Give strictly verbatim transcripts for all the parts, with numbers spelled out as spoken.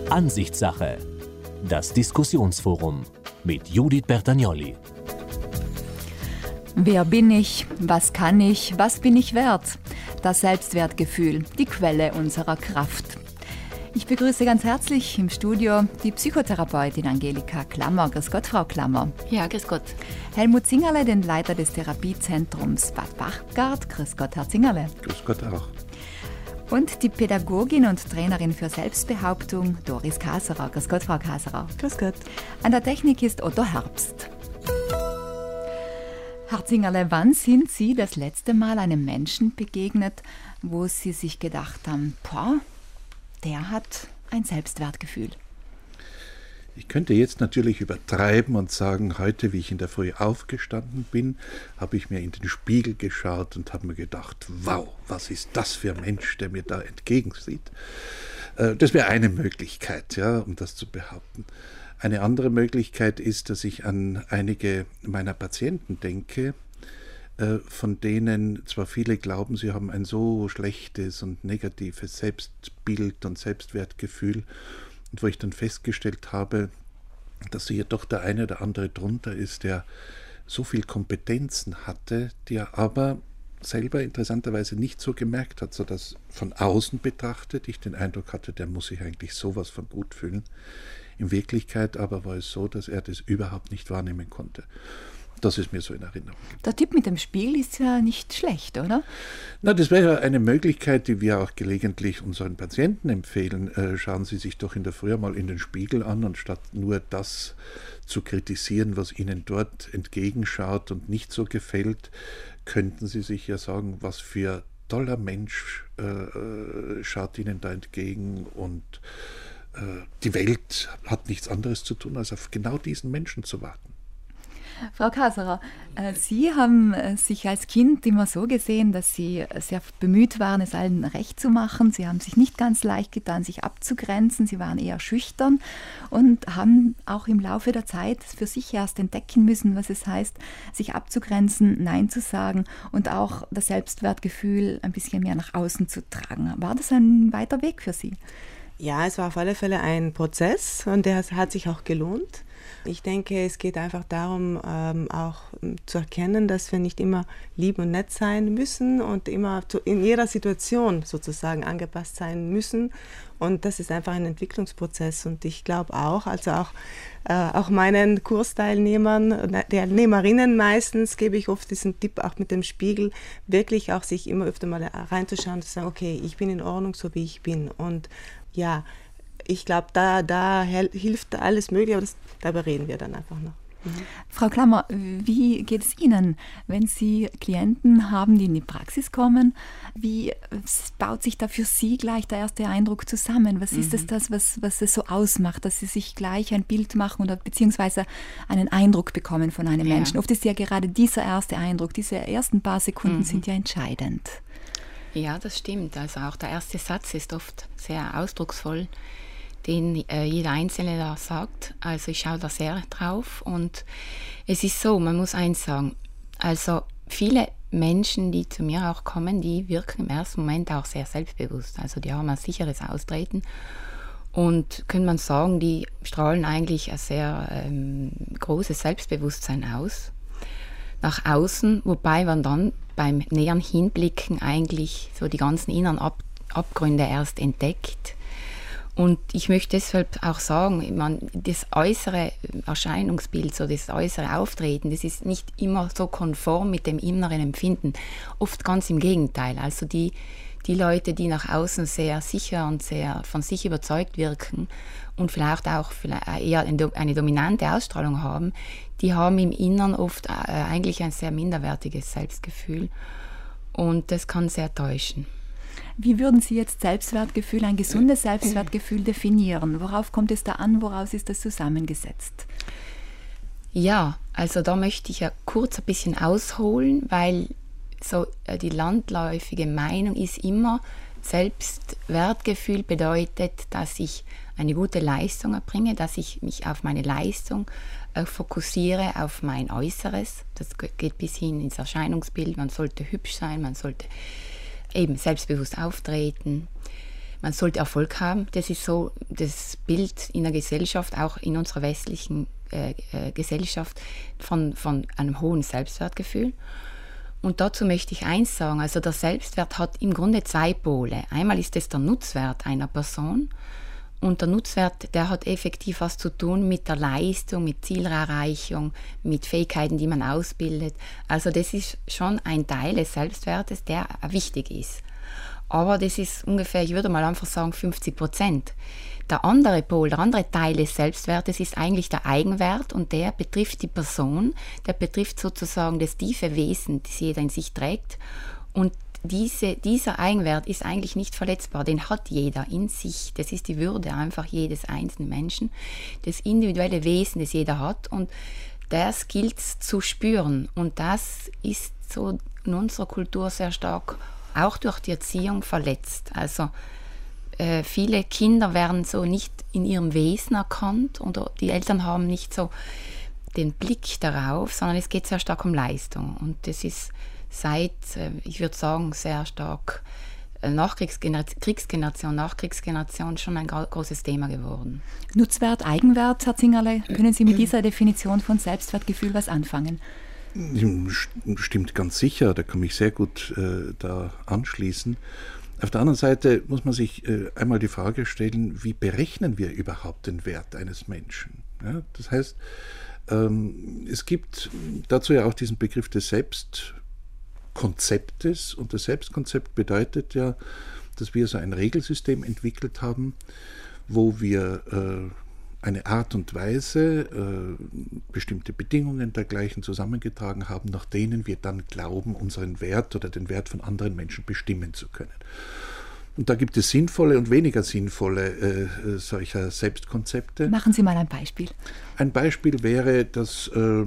Ansichtssache. Das Diskussionsforum mit Judith Bertagnolli. Wer bin ich? Was kann ich? Was bin ich wert? Das Selbstwertgefühl, die Quelle unserer Kraft. Ich begrüße ganz herzlich im Studio die Psychotherapeutin Angelika Klammer. Grüß Gott, Frau Klammer. Ja, grüß Gott. Helmut Zingerle, den Leiter des Therapiezentrums Bad Bachgart. Grüß Gott, Herr Zingerle. Grüß Gott auch. Und die Pädagogin und Trainerin für Selbstbehauptung Doris Kaserer. Grüß Gott, Frau Kaserer. Grüß Gott. An der Technik ist Otto Herbst. Herr Zingerle, wann sind Sie das letzte Mal einem Menschen begegnet, wo Sie sich gedacht haben, boah, der hat ein Selbstwertgefühl? Ich könnte jetzt natürlich übertreiben und sagen, heute, wie ich in der Früh aufgestanden bin, habe ich mir in den Spiegel geschaut und habe mir gedacht, wow, was ist das für ein Mensch, der mir da entgegensieht. Das wäre eine Möglichkeit, ja, um das zu behaupten. Eine andere Möglichkeit ist, dass ich an einige meiner Patienten denke, von denen zwar viele glauben, sie haben ein so schlechtes und negatives Selbstbild und Selbstwertgefühl, und wo ich dann festgestellt habe, dass hier doch der eine oder andere drunter ist, der so viel Kompetenzen hatte, die er aber selber interessanterweise nicht so gemerkt hat, sodass von außen betrachtet ich den Eindruck hatte, der muss sich eigentlich sowas von gut fühlen. In Wirklichkeit aber war es so, dass er das überhaupt nicht wahrnehmen konnte. Das ist mir so in Erinnerung. Der Tipp mit dem Spiegel ist ja nicht schlecht, oder? Na, das wäre eine Möglichkeit, die wir auch gelegentlich unseren Patienten empfehlen. Äh, schauen Sie sich doch in der Früh mal in den Spiegel an, und statt nur das zu kritisieren, was Ihnen dort entgegenschaut und nicht so gefällt, könnten Sie sich ja sagen, was für toller Mensch äh, schaut Ihnen da entgegen, und äh, die Welt hat nichts anderes zu tun, als auf genau diesen Menschen zu warten. Frau Kaserer, Sie haben sich als Kind immer so gesehen, dass Sie sehr bemüht waren, es allen recht zu machen. Sie haben sich nicht ganz leicht getan, sich abzugrenzen. Sie waren eher schüchtern und haben auch im Laufe der Zeit für sich erst entdecken müssen, was es heißt, sich abzugrenzen, Nein zu sagen und auch das Selbstwertgefühl ein bisschen mehr nach außen zu tragen. War das ein weiter Weg für Sie? Ja, es war auf alle Fälle ein Prozess, und der hat sich auch gelohnt. Ich denke, es geht einfach darum, ähm, auch zu erkennen, dass wir nicht immer lieb und nett sein müssen und immer zu, in jeder Situation sozusagen angepasst sein müssen. Und das ist einfach ein Entwicklungsprozess. Und ich glaube auch, also auch, äh, auch meinen Kursteilnehmern, Teilnehmerinnen meistens, gebe ich oft diesen Tipp auch mit dem Spiegel, wirklich auch sich immer öfter mal reinzuschauen und zu sagen, okay, ich bin in Ordnung, so wie ich bin. Und ja, ich glaube, da, da hilft alles Mögliche, aber das, darüber reden wir dann einfach noch. Mhm. Frau Klammer, wie geht es Ihnen, wenn Sie Klienten haben, die in die Praxis kommen? Wie baut sich da für Sie gleich der erste Eindruck zusammen? Was mhm. ist es das, was, was es so ausmacht, dass Sie sich gleich ein Bild machen oder beziehungsweise einen Eindruck bekommen von einem ja. Menschen? Oft ist ja gerade dieser erste Eindruck, diese ersten paar Sekunden mhm. sind ja entscheidend. Ja, das stimmt. Also auch der erste Satz ist oft sehr ausdrucksvoll, den äh, jeder Einzelne da sagt. Also ich schaue da sehr drauf, und es ist so, man muss eins sagen, also viele Menschen, die zu mir auch kommen, die wirken im ersten Moment auch sehr selbstbewusst, also die haben ein sicheres Auftreten und kann man sagen, die strahlen eigentlich ein sehr ähm, großes Selbstbewusstsein aus, nach außen, wobei man dann beim näheren Hinblicken eigentlich so die ganzen inneren Ab- Abgründe erst entdeckt. Und ich möchte deshalb auch sagen, man, das äußere Erscheinungsbild, so das äußere Auftreten, das ist nicht immer so konform mit dem inneren Empfinden. Oft ganz im Gegenteil. Also die, die Leute, die nach außen sehr sicher und sehr von sich überzeugt wirken und vielleicht auch vielleicht eher eine dominante Ausstrahlung haben, die haben im Inneren oft eigentlich ein sehr minderwertiges Selbstgefühl. Und das kann sehr täuschen. Wie würden Sie jetzt Selbstwertgefühl, ein gesundes Selbstwertgefühl definieren? Worauf kommt es da an? Woraus ist das zusammengesetzt? Ja, also da möchte ich ja kurz ein bisschen ausholen, weil so die landläufige Meinung ist immer, Selbstwertgefühl bedeutet, dass ich eine gute Leistung erbringe, dass ich mich auf meine Leistung äh, fokussiere, auf mein Äußeres. Das geht bis hin ins Erscheinungsbild. Man sollte hübsch sein, man sollte eben selbstbewusst auftreten. man sollte Erfolg haben. Das ist so das Bild in der Gesellschaft, auch in unserer westlichen äh, äh, Gesellschaft, von, von einem hohen Selbstwertgefühl. Und dazu möchte ich eins sagen, also der Selbstwert hat im Grunde zwei Pole. Einmal ist es der Nutzwert einer Person und der Nutzwert, der hat effektiv was zu tun mit der Leistung, mit Zielerreichung, mit Fähigkeiten, die man ausbildet. Also das ist schon ein Teil des Selbstwertes, der wichtig ist. Aber das ist ungefähr, ich würde mal einfach sagen, fünfzig Prozent. Der andere Pol, der andere Teil des Selbstwertes ist eigentlich der Eigenwert und der betrifft die Person, der betrifft sozusagen das tiefe Wesen, das jeder in sich trägt. Und diese, dieser Eigenwert ist eigentlich nicht verletzbar, den hat jeder in sich. Das ist die Würde einfach jedes einzelnen Menschen, das individuelle Wesen, das jeder hat und das gilt zu spüren. Und das ist so in unserer Kultur sehr stark auch durch die Erziehung verletzt. Also äh, viele Kinder werden so nicht in ihrem Wesen erkannt oder die Eltern haben nicht so den Blick darauf, sondern es geht sehr stark um Leistung. Und das ist seit, äh, ich würde sagen, sehr stark äh, Nachkriegsgeneration, Nachkriegsgeneration schon ein großes Thema geworden. Nutzwert, Eigenwert, Herr Zingerle, können Sie mit dieser Definition von Selbstwertgefühl was anfangen? Stimmt ganz sicher, da kann ich sehr gut äh, da anschließen. Auf der anderen Seite muss man sich äh, einmal die Frage stellen, wie berechnen wir überhaupt den Wert eines Menschen? Ja, das heißt, ähm, es gibt dazu ja auch diesen Begriff des Selbstkonzeptes und das Selbstkonzept bedeutet ja, dass wir so ein Regelsystem entwickelt haben, wo wir äh, eine Art und Weise, äh, bestimmte Bedingungen dergleichen zusammengetragen haben, nach denen wir dann glauben, unseren Wert oder den Wert von anderen Menschen bestimmen zu können. Und da gibt es sinnvolle und weniger sinnvolle äh, solcher Selbstkonzepte. Machen Sie mal ein Beispiel. Ein Beispiel wäre, dass äh,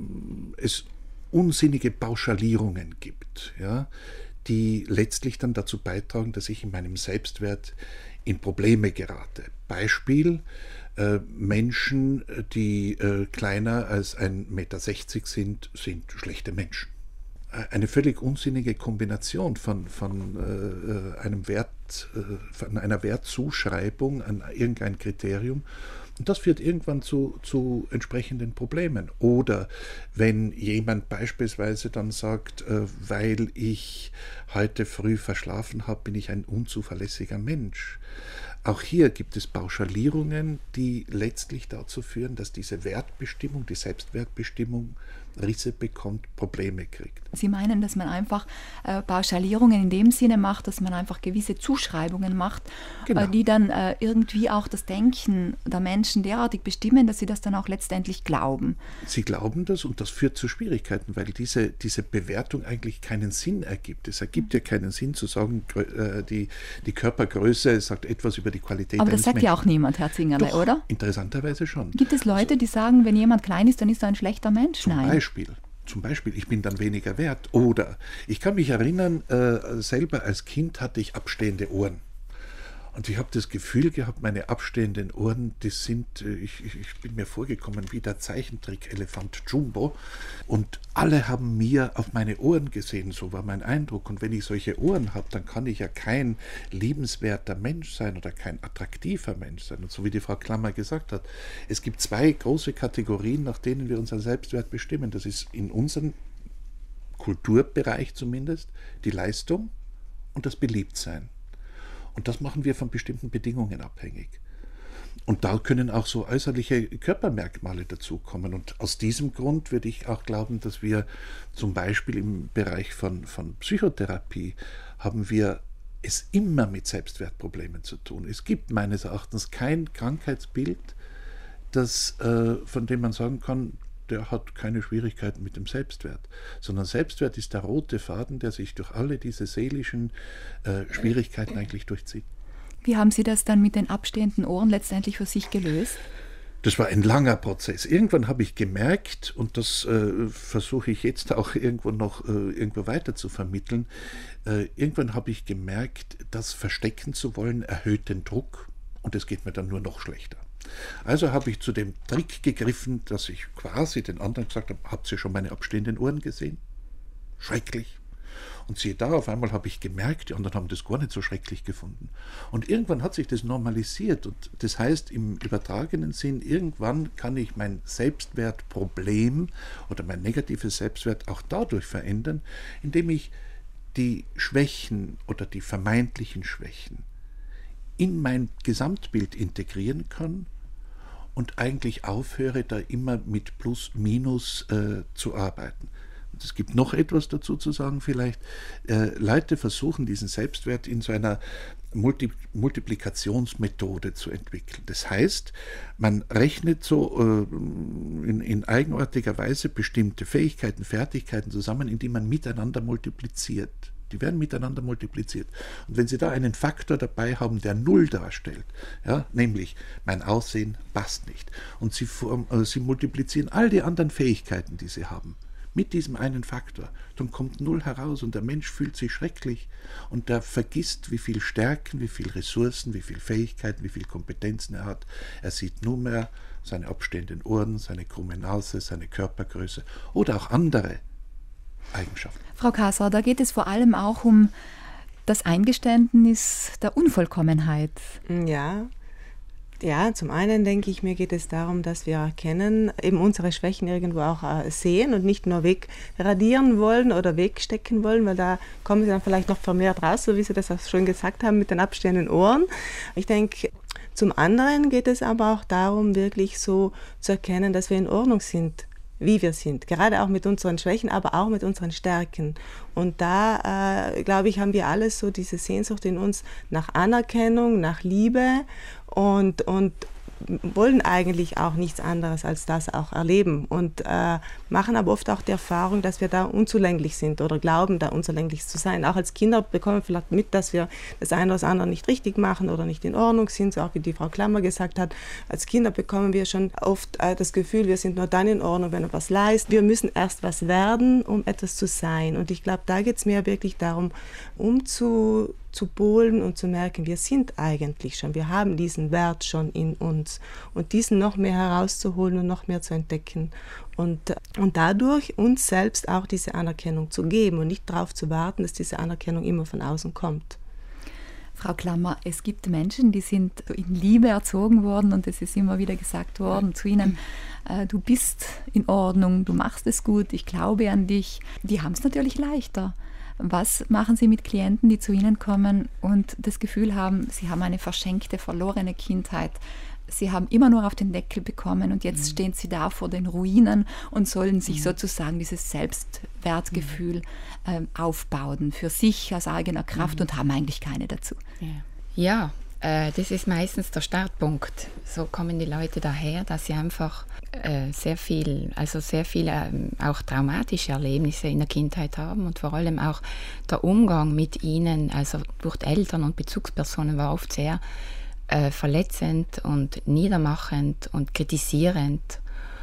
es unsinnige Pauschalierungen gibt, ja, die letztlich dann dazu beitragen, dass ich in meinem Selbstwert in Probleme gerate. Beispiel: Äh, Menschen, die äh, kleiner als ein Meter sechzig sind, sind schlechte Menschen. Äh, eine völlig unsinnige Kombination von, von äh, einem Wert, äh, von einer Wertzuschreibung an irgendein Kriterium. Und das führt irgendwann zu, zu entsprechenden Problemen. Oder wenn jemand beispielsweise dann sagt, äh, weil ich heute früh verschlafen habe, bin ich ein unzuverlässiger Mensch. Auch hier gibt es Pauschalierungen, die letztlich dazu führen, dass diese Wertbestimmung, die Selbstwertbestimmung Risse bekommt, Probleme kriegt. Sie meinen, dass man einfach äh, Pauschalierungen in dem Sinne macht, dass man einfach gewisse Zuschreibungen macht, Genau. äh, die dann äh, irgendwie auch das Denken der Menschen derartig bestimmen, dass sie das dann auch letztendlich glauben. Sie glauben das und das führt zu Schwierigkeiten, weil diese, diese Bewertung eigentlich keinen Sinn ergibt. Es ergibt ja keinen Sinn zu sagen, äh, die, die Körpergröße sagt etwas über die Qualität Aber das eines sagt Menschen. ja auch niemand, Herr Zingerle, Doch, oder? interessanterweise schon. Gibt es Leute, die sagen, wenn jemand klein ist, dann ist er ein schlechter Mensch? Zum Nein. Beispiel. Zum Beispiel, ich bin dann weniger wert. Oder ich kann mich erinnern, äh, selber als Kind hatte ich abstehende Ohren. Und ich habe das Gefühl gehabt, meine abstehenden Ohren, die sind, äh, ich, ich bin mir vorgekommen wie der Zeichentrick-Elefant Jumbo. Und alle haben mir auf meine Ohren gesehen, so war mein Eindruck. Und wenn ich solche Ohren habe, dann kann ich ja kein liebenswerter Mensch sein oder kein attraktiver Mensch sein. Und so wie die Frau Klammer gesagt hat, es gibt zwei große Kategorien, nach denen wir unseren Selbstwert bestimmen. Das ist in unserem Kulturbereich zumindest die Leistung und das Beliebtsein. Und das machen wir von bestimmten Bedingungen abhängig. Und da können auch so äußerliche Körpermerkmale dazukommen. Und aus diesem Grund würde ich auch glauben, dass wir zum Beispiel im Bereich von, von Psychotherapie haben wir es immer mit Selbstwertproblemen zu tun. Es gibt meines Erachtens kein Krankheitsbild, das, äh, von dem man sagen kann, der hat keine Schwierigkeiten mit dem Selbstwert, sondern Selbstwert ist der rote Faden, der sich durch alle diese seelischen äh, Schwierigkeiten eigentlich durchzieht. Wie haben Sie das dann mit den abstehenden Ohren letztendlich für sich gelöst? Das war ein langer Prozess. Irgendwann habe ich gemerkt, und das äh, versuche ich jetzt auch irgendwo noch äh, irgendwo weiter zu vermitteln, äh, irgendwann habe ich gemerkt, das verstecken zu wollen erhöht den Druck und es geht mir dann nur noch schlechter. Also habe ich zu dem Trick gegriffen, dass ich quasi den anderen gesagt habe, habt ihr schon meine abstehenden Ohren gesehen? Schrecklich. Und siehe da, auf einmal habe ich gemerkt, die anderen haben das gar nicht so schrecklich gefunden. Und irgendwann hat sich das normalisiert. Und das heißt, im übertragenen Sinn, irgendwann kann ich mein Selbstwertproblem oder mein negatives Selbstwert auch dadurch verändern, indem ich die Schwächen oder die vermeintlichen Schwächen in mein Gesamtbild integrieren kann und eigentlich aufhöre, da immer mit Plus, Minus äh, zu arbeiten. Und es gibt noch etwas dazu zu sagen vielleicht. Äh, Leute versuchen, diesen Selbstwert in so einer Multi- Multiplikationsmethode zu entwickeln. Das heißt, man rechnet so äh, in, in eigenartiger Weise bestimmte Fähigkeiten, Fertigkeiten zusammen, indem man miteinander multipliziert. Die werden miteinander multipliziert. Und wenn Sie da einen Faktor dabei haben, der Null darstellt, ja, nämlich mein Aussehen passt nicht, und Sie, äh, Sie multiplizieren all die anderen Fähigkeiten, die Sie haben, mit diesem einen Faktor, dann kommt Null heraus und der Mensch fühlt sich schrecklich und der vergisst, wie viel Stärken, wie viel Ressourcen, wie viel Fähigkeiten, wie viel Kompetenzen er hat. Er sieht nur mehr seine abstehenden Ohren, seine krumme Nase, seine Körpergröße oder auch andere Eigenschaften. Frau Kasser, da geht es vor allem auch um das Eingeständnis der Unvollkommenheit. Ja, ja, zum einen denke ich, mir geht es darum, dass wir erkennen, eben unsere Schwächen irgendwo auch äh, sehen und nicht nur wegradieren wollen oder wegstecken wollen, weil da kommen sie dann vielleicht noch vermehrt raus, so wie Sie das auch schon gesagt haben, mit den abstehenden Ohren. Ich denke, zum anderen geht es aber auch darum, wirklich so zu erkennen, dass wir in Ordnung sind, wie wir sind, gerade auch mit unseren Schwächen, aber auch mit unseren Stärken. Und da, äh, glaube ich, haben wir alles so diese Sehnsucht in uns nach Anerkennung, nach Liebe und, und wollen eigentlich auch nichts anderes als das auch erleben und äh, machen aber oft auch die Erfahrung, dass wir da unzulänglich sind oder glauben, da unzulänglich zu sein. Auch als Kinder bekommen wir vielleicht mit, dass wir das eine oder das andere nicht richtig machen oder nicht in Ordnung sind, so auch wie die Frau Klammer gesagt hat. Als Kinder bekommen wir schon oft äh, das Gefühl, wir sind nur dann in Ordnung, wenn wir was leisten. Wir müssen erst was werden, um etwas zu sein. Und ich glaube, da geht es mir wirklich darum, um zu zu bohlen und zu merken, wir sind eigentlich schon, wir haben diesen Wert schon in uns und diesen noch mehr herauszuholen und noch mehr zu entdecken und, und dadurch uns selbst auch diese Anerkennung zu geben und nicht darauf zu warten, dass diese Anerkennung immer von außen kommt. Frau Klammer, es gibt Menschen, die sind in Liebe erzogen worden und es ist immer wieder gesagt worden zu ihnen, äh, du bist in Ordnung, du machst es gut, ich glaube an dich. Die haben es natürlich leichter. Was machen Sie mit Klienten, die zu Ihnen kommen und das Gefühl haben, sie haben eine verschenkte, verlorene Kindheit? Sie haben immer nur auf den Deckel bekommen und jetzt mhm. stehen Sie da vor den Ruinen und sollen sich mhm. sozusagen dieses Selbstwertgefühl mhm. äh, aufbauen für sich aus eigener Kraft mhm. und haben eigentlich keine dazu. Ja, äh, das ist meistens der Startpunkt. So kommen die Leute daher, dass sie einfach äh, sehr viel, also sehr viele äh, auch traumatische Erlebnisse in der Kindheit haben und vor allem auch der Umgang mit ihnen, also durch die Eltern und Bezugspersonen war oft sehr äh, verletzend und niedermachend und kritisierend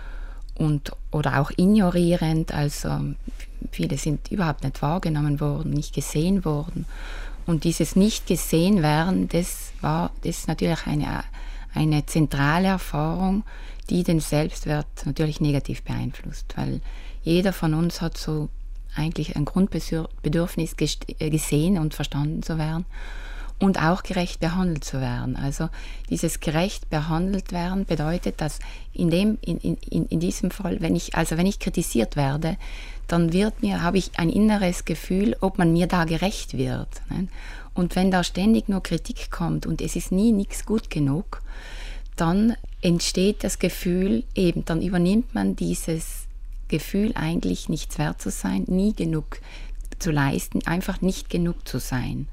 und oder auch ignorierend, also viele sind überhaupt nicht wahrgenommen worden, nicht gesehen worden. Und dieses Nicht-Gesehen-Werden, das war das ist natürlich eine, eine zentrale Erfahrung, die den Selbstwert natürlich negativ beeinflusst, weil jeder von uns hat so eigentlich ein Grundbedürfnis, gesehen und verstanden zu werden und auch gerecht behandelt zu werden. Also dieses gerecht behandelt werden bedeutet, dass in, dem, in, in, in diesem Fall, wenn ich, also wenn ich kritisiert werde, dann wird mir, habe ich ein inneres Gefühl, ob man mir da gerecht wird. Ne? Und wenn da ständig nur Kritik kommt und es ist nie nichts gut genug, dann entsteht das Gefühl, eben dann übernimmt man dieses Gefühl, eigentlich nichts wert zu sein, nie genug zu leisten, einfach nicht genug zu sein.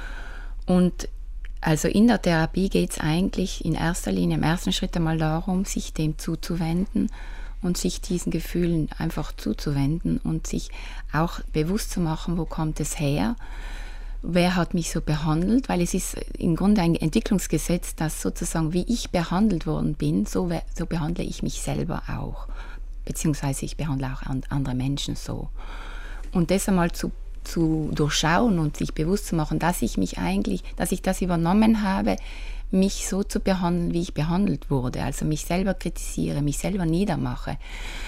Und also in der Therapie geht es eigentlich in erster Linie, im ersten Schritt einmal darum, sich dem zuzuwenden und sich diesen Gefühlen einfach zuzuwenden und sich auch bewusst zu machen, wo kommt es her, wer hat mich so behandelt, weil es ist im Grunde ein Entwicklungsgesetz, dass sozusagen, wie ich behandelt worden bin, so, so behandle ich mich selber auch, beziehungsweise ich behandle auch andere Menschen so. Und das einmal zu, zu durchschauen und sich bewusst zu machen, dass ich mich eigentlich, dass ich das übernommen habe, mich so zu behandeln, wie ich behandelt wurde, also mich selber kritisiere, mich selber niedermache.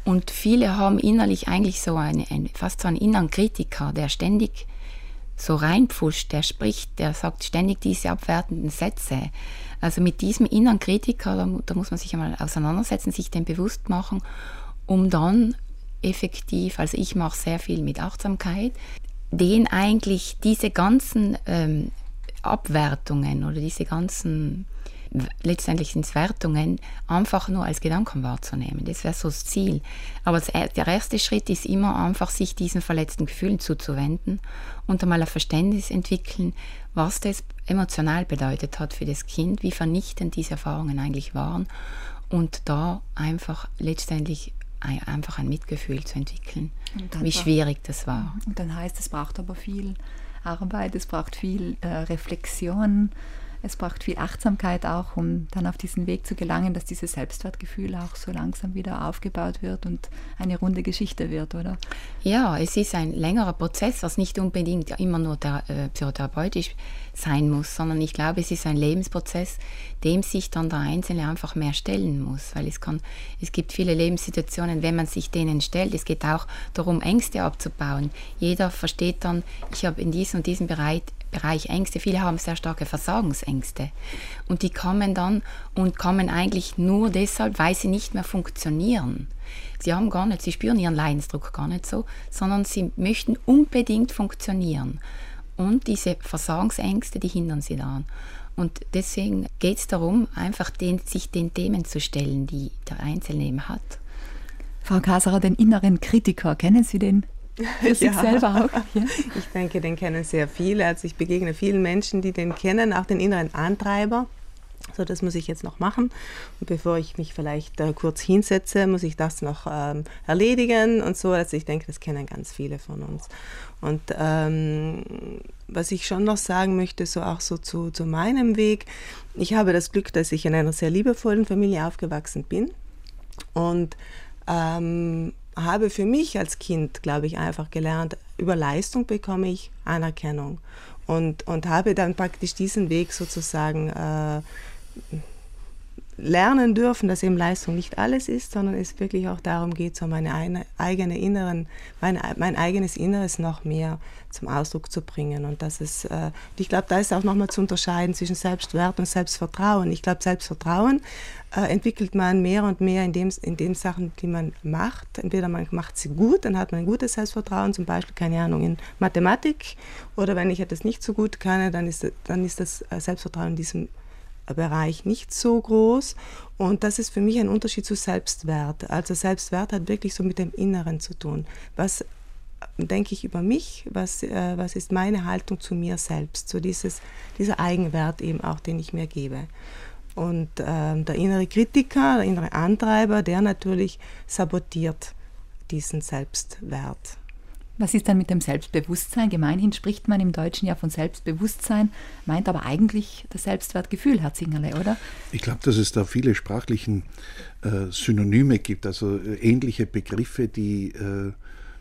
Und viele haben innerlich eigentlich so eine, eine, fast so einen inneren Kritiker, der ständig so reinpfuscht, der spricht, der sagt ständig diese abwertenden Sätze. Also mit diesem inneren Kritiker, da, da muss man sich einmal auseinandersetzen, sich den bewusst machen, um dann effektiv, also ich mache sehr viel mit Achtsamkeit, den eigentlich diese ganzen ähm, Abwertungen oder diese ganzen, letztendlich sind es Wertungen, einfach nur als Gedanken wahrzunehmen. Das wäre so das Ziel. Aber das, der erste Schritt ist immer einfach, sich diesen verletzten Gefühlen zuzuwenden und einmal ein Verständnis entwickeln, was das emotional bedeutet hat für das Kind, wie vernichtend diese Erfahrungen eigentlich waren und da einfach letztendlich ein, einfach ein Mitgefühl zu entwickeln, wie schwierig das war. Und dann heißt, es braucht aber viel Arbeit, es braucht viel äh, Reflexion, es braucht viel Achtsamkeit auch, um dann auf diesen Weg zu gelangen, dass dieses Selbstwertgefühl auch so langsam wieder aufgebaut wird und eine runde Geschichte wird, oder? Ja, es ist ein längerer Prozess, was nicht unbedingt immer nur der, äh, psychotherapeutisch sein muss, sondern ich glaube, es ist ein Lebensprozess, dem sich dann der Einzelne einfach mehr stellen muss, weil es kann, es gibt viele Lebenssituationen, wenn man sich denen stellt, es geht auch darum, Ängste abzubauen. Jeder versteht dann, ich habe in diesem und diesem Bereich Bereich Ängste. Viele haben sehr starke Versagensängste und die kommen dann und kommen eigentlich nur deshalb, weil sie nicht mehr funktionieren. Sie haben gar nicht, sie spüren ihren Leidensdruck gar nicht so, sondern sie möchten unbedingt funktionieren. Und diese Versagensängste, die hindern sie daran. Und deswegen geht es darum, einfach den, sich den Themen zu stellen, die der Einzelne eben hat. Frau Kaserer, den inneren Kritiker, kennen Sie den? Für sich ja. selber auch. Ja. Ich denke, den kennen sehr viele. Also ich begegne vielen Menschen, die den kennen, auch den inneren Antreiber. So, das muss ich jetzt noch machen. Und bevor ich mich vielleicht äh, kurz hinsetze, muss ich das noch ähm, erledigen und so. Also ich denke, das kennen ganz viele von uns. Und ähm, was ich schon noch sagen möchte, so auch so zu, zu meinem Weg. Ich habe das Glück, dass ich in einer sehr liebevollen Familie aufgewachsen bin. Und ähm, habe für mich als Kind, glaube ich, einfach gelernt, über Leistung bekomme ich Anerkennung und, und habe dann praktisch diesen Weg sozusagen äh, lernen dürfen, dass eben Leistung nicht alles ist, sondern es wirklich auch darum geht, so meine eine, eigene inneren, mein, mein eigenes Inneres noch mehr zum Ausdruck zu bringen. Und das ist, äh, ich glaube, da ist auch nochmal zu unterscheiden zwischen Selbstwert und Selbstvertrauen. Ich glaube, Selbstvertrauen äh, entwickelt man mehr und mehr in, dem, in den Sachen, die man macht. Entweder man macht sie gut, dann hat man ein gutes Selbstvertrauen, zum Beispiel, keine Ahnung, in Mathematik. Oder wenn ich etwas nicht so gut kann, dann ist, dann ist das Selbstvertrauen in diesem Bereich nicht so groß, und das ist für mich ein Unterschied zu Selbstwert. Also Selbstwert hat wirklich so mit dem Inneren zu tun. Was denke ich über mich, was, äh, was ist meine Haltung zu mir selbst, so dieses, dieser Eigenwert eben auch, den ich mir gebe. Und ähm, der innere Kritiker, der innere Antreiber, der natürlich sabotiert diesen Selbstwert. Was ist dann mit dem Selbstbewusstsein? Gemeinhin spricht man im Deutschen ja von Selbstbewusstsein, meint aber eigentlich das Selbstwertgefühl, Herr Zingerle, oder? Ich glaube, dass es da viele sprachlichen äh, Synonyme gibt, also äh, ähnliche Begriffe, die äh,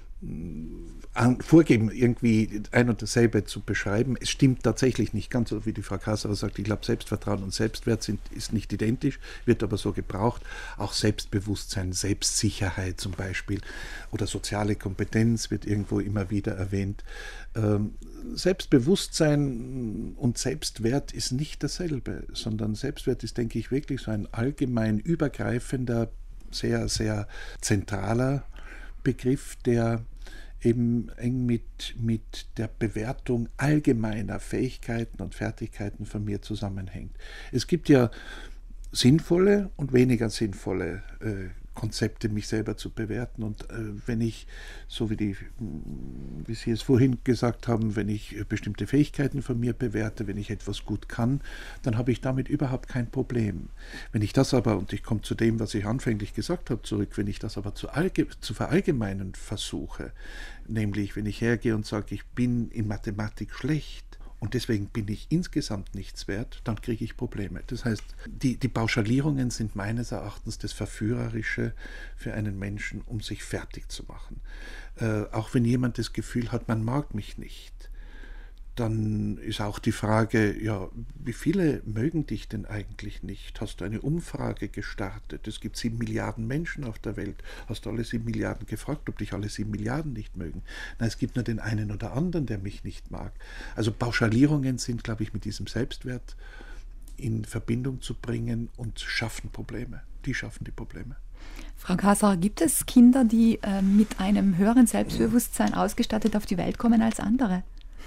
an, vorgeben, irgendwie ein und dasselbe zu beschreiben. Es stimmt tatsächlich nicht ganz, so wie die Frau Kaserer sagt. Ich glaube, Selbstvertrauen und Selbstwert sind, ist nicht identisch, wird aber so gebraucht. Auch Selbstbewusstsein, Selbstsicherheit zum Beispiel oder soziale Kompetenz wird irgendwo immer wieder erwähnt. Ähm, Selbstbewusstsein und Selbstwert ist nicht dasselbe, sondern Selbstwert ist, denke ich, wirklich so ein allgemein übergreifender, sehr, sehr zentraler Begriff, der eben eng mit, mit der Bewertung allgemeiner Fähigkeiten und Fertigkeiten von mir zusammenhängt. Es gibt ja sinnvolle und weniger sinnvolle äh, Konzepte, mich selber zu bewerten. Und äh, wenn ich, so wie, die, wie Sie es vorhin gesagt haben, wenn ich bestimmte Fähigkeiten von mir bewerte, wenn ich etwas gut kann, dann habe ich damit überhaupt kein Problem. Wenn ich das aber, und ich komme zu dem, was ich anfänglich gesagt habe, zurück, wenn ich das aber zu, allge- zu verallgemeinern versuche, nämlich wenn ich hergehe und sage, ich bin in Mathematik schlecht, und deswegen bin ich insgesamt nichts wert, dann kriege ich Probleme. Das heißt, die, die Pauschalierungen sind meines Erachtens das Verführerische für einen Menschen, um sich fertig zu machen. Äh, auch wenn jemand das Gefühl hat, man mag mich nicht, dann ist auch die Frage, ja, wie viele mögen dich denn eigentlich nicht? Hast du eine Umfrage gestartet? Es gibt sieben Milliarden Menschen auf der Welt. Hast du alle sieben Milliarden gefragt, ob dich alle sieben Milliarden nicht mögen? Nein, es gibt nur den einen oder anderen, der mich nicht mag. Also Pauschalierungen sind, glaube ich, mit diesem Selbstwert in Verbindung zu bringen und schaffen Probleme. Die schaffen die Probleme. Frau Kaserer, gibt es Kinder, die äh, mit einem höheren Selbstbewusstsein ausgestattet auf die Welt kommen als andere?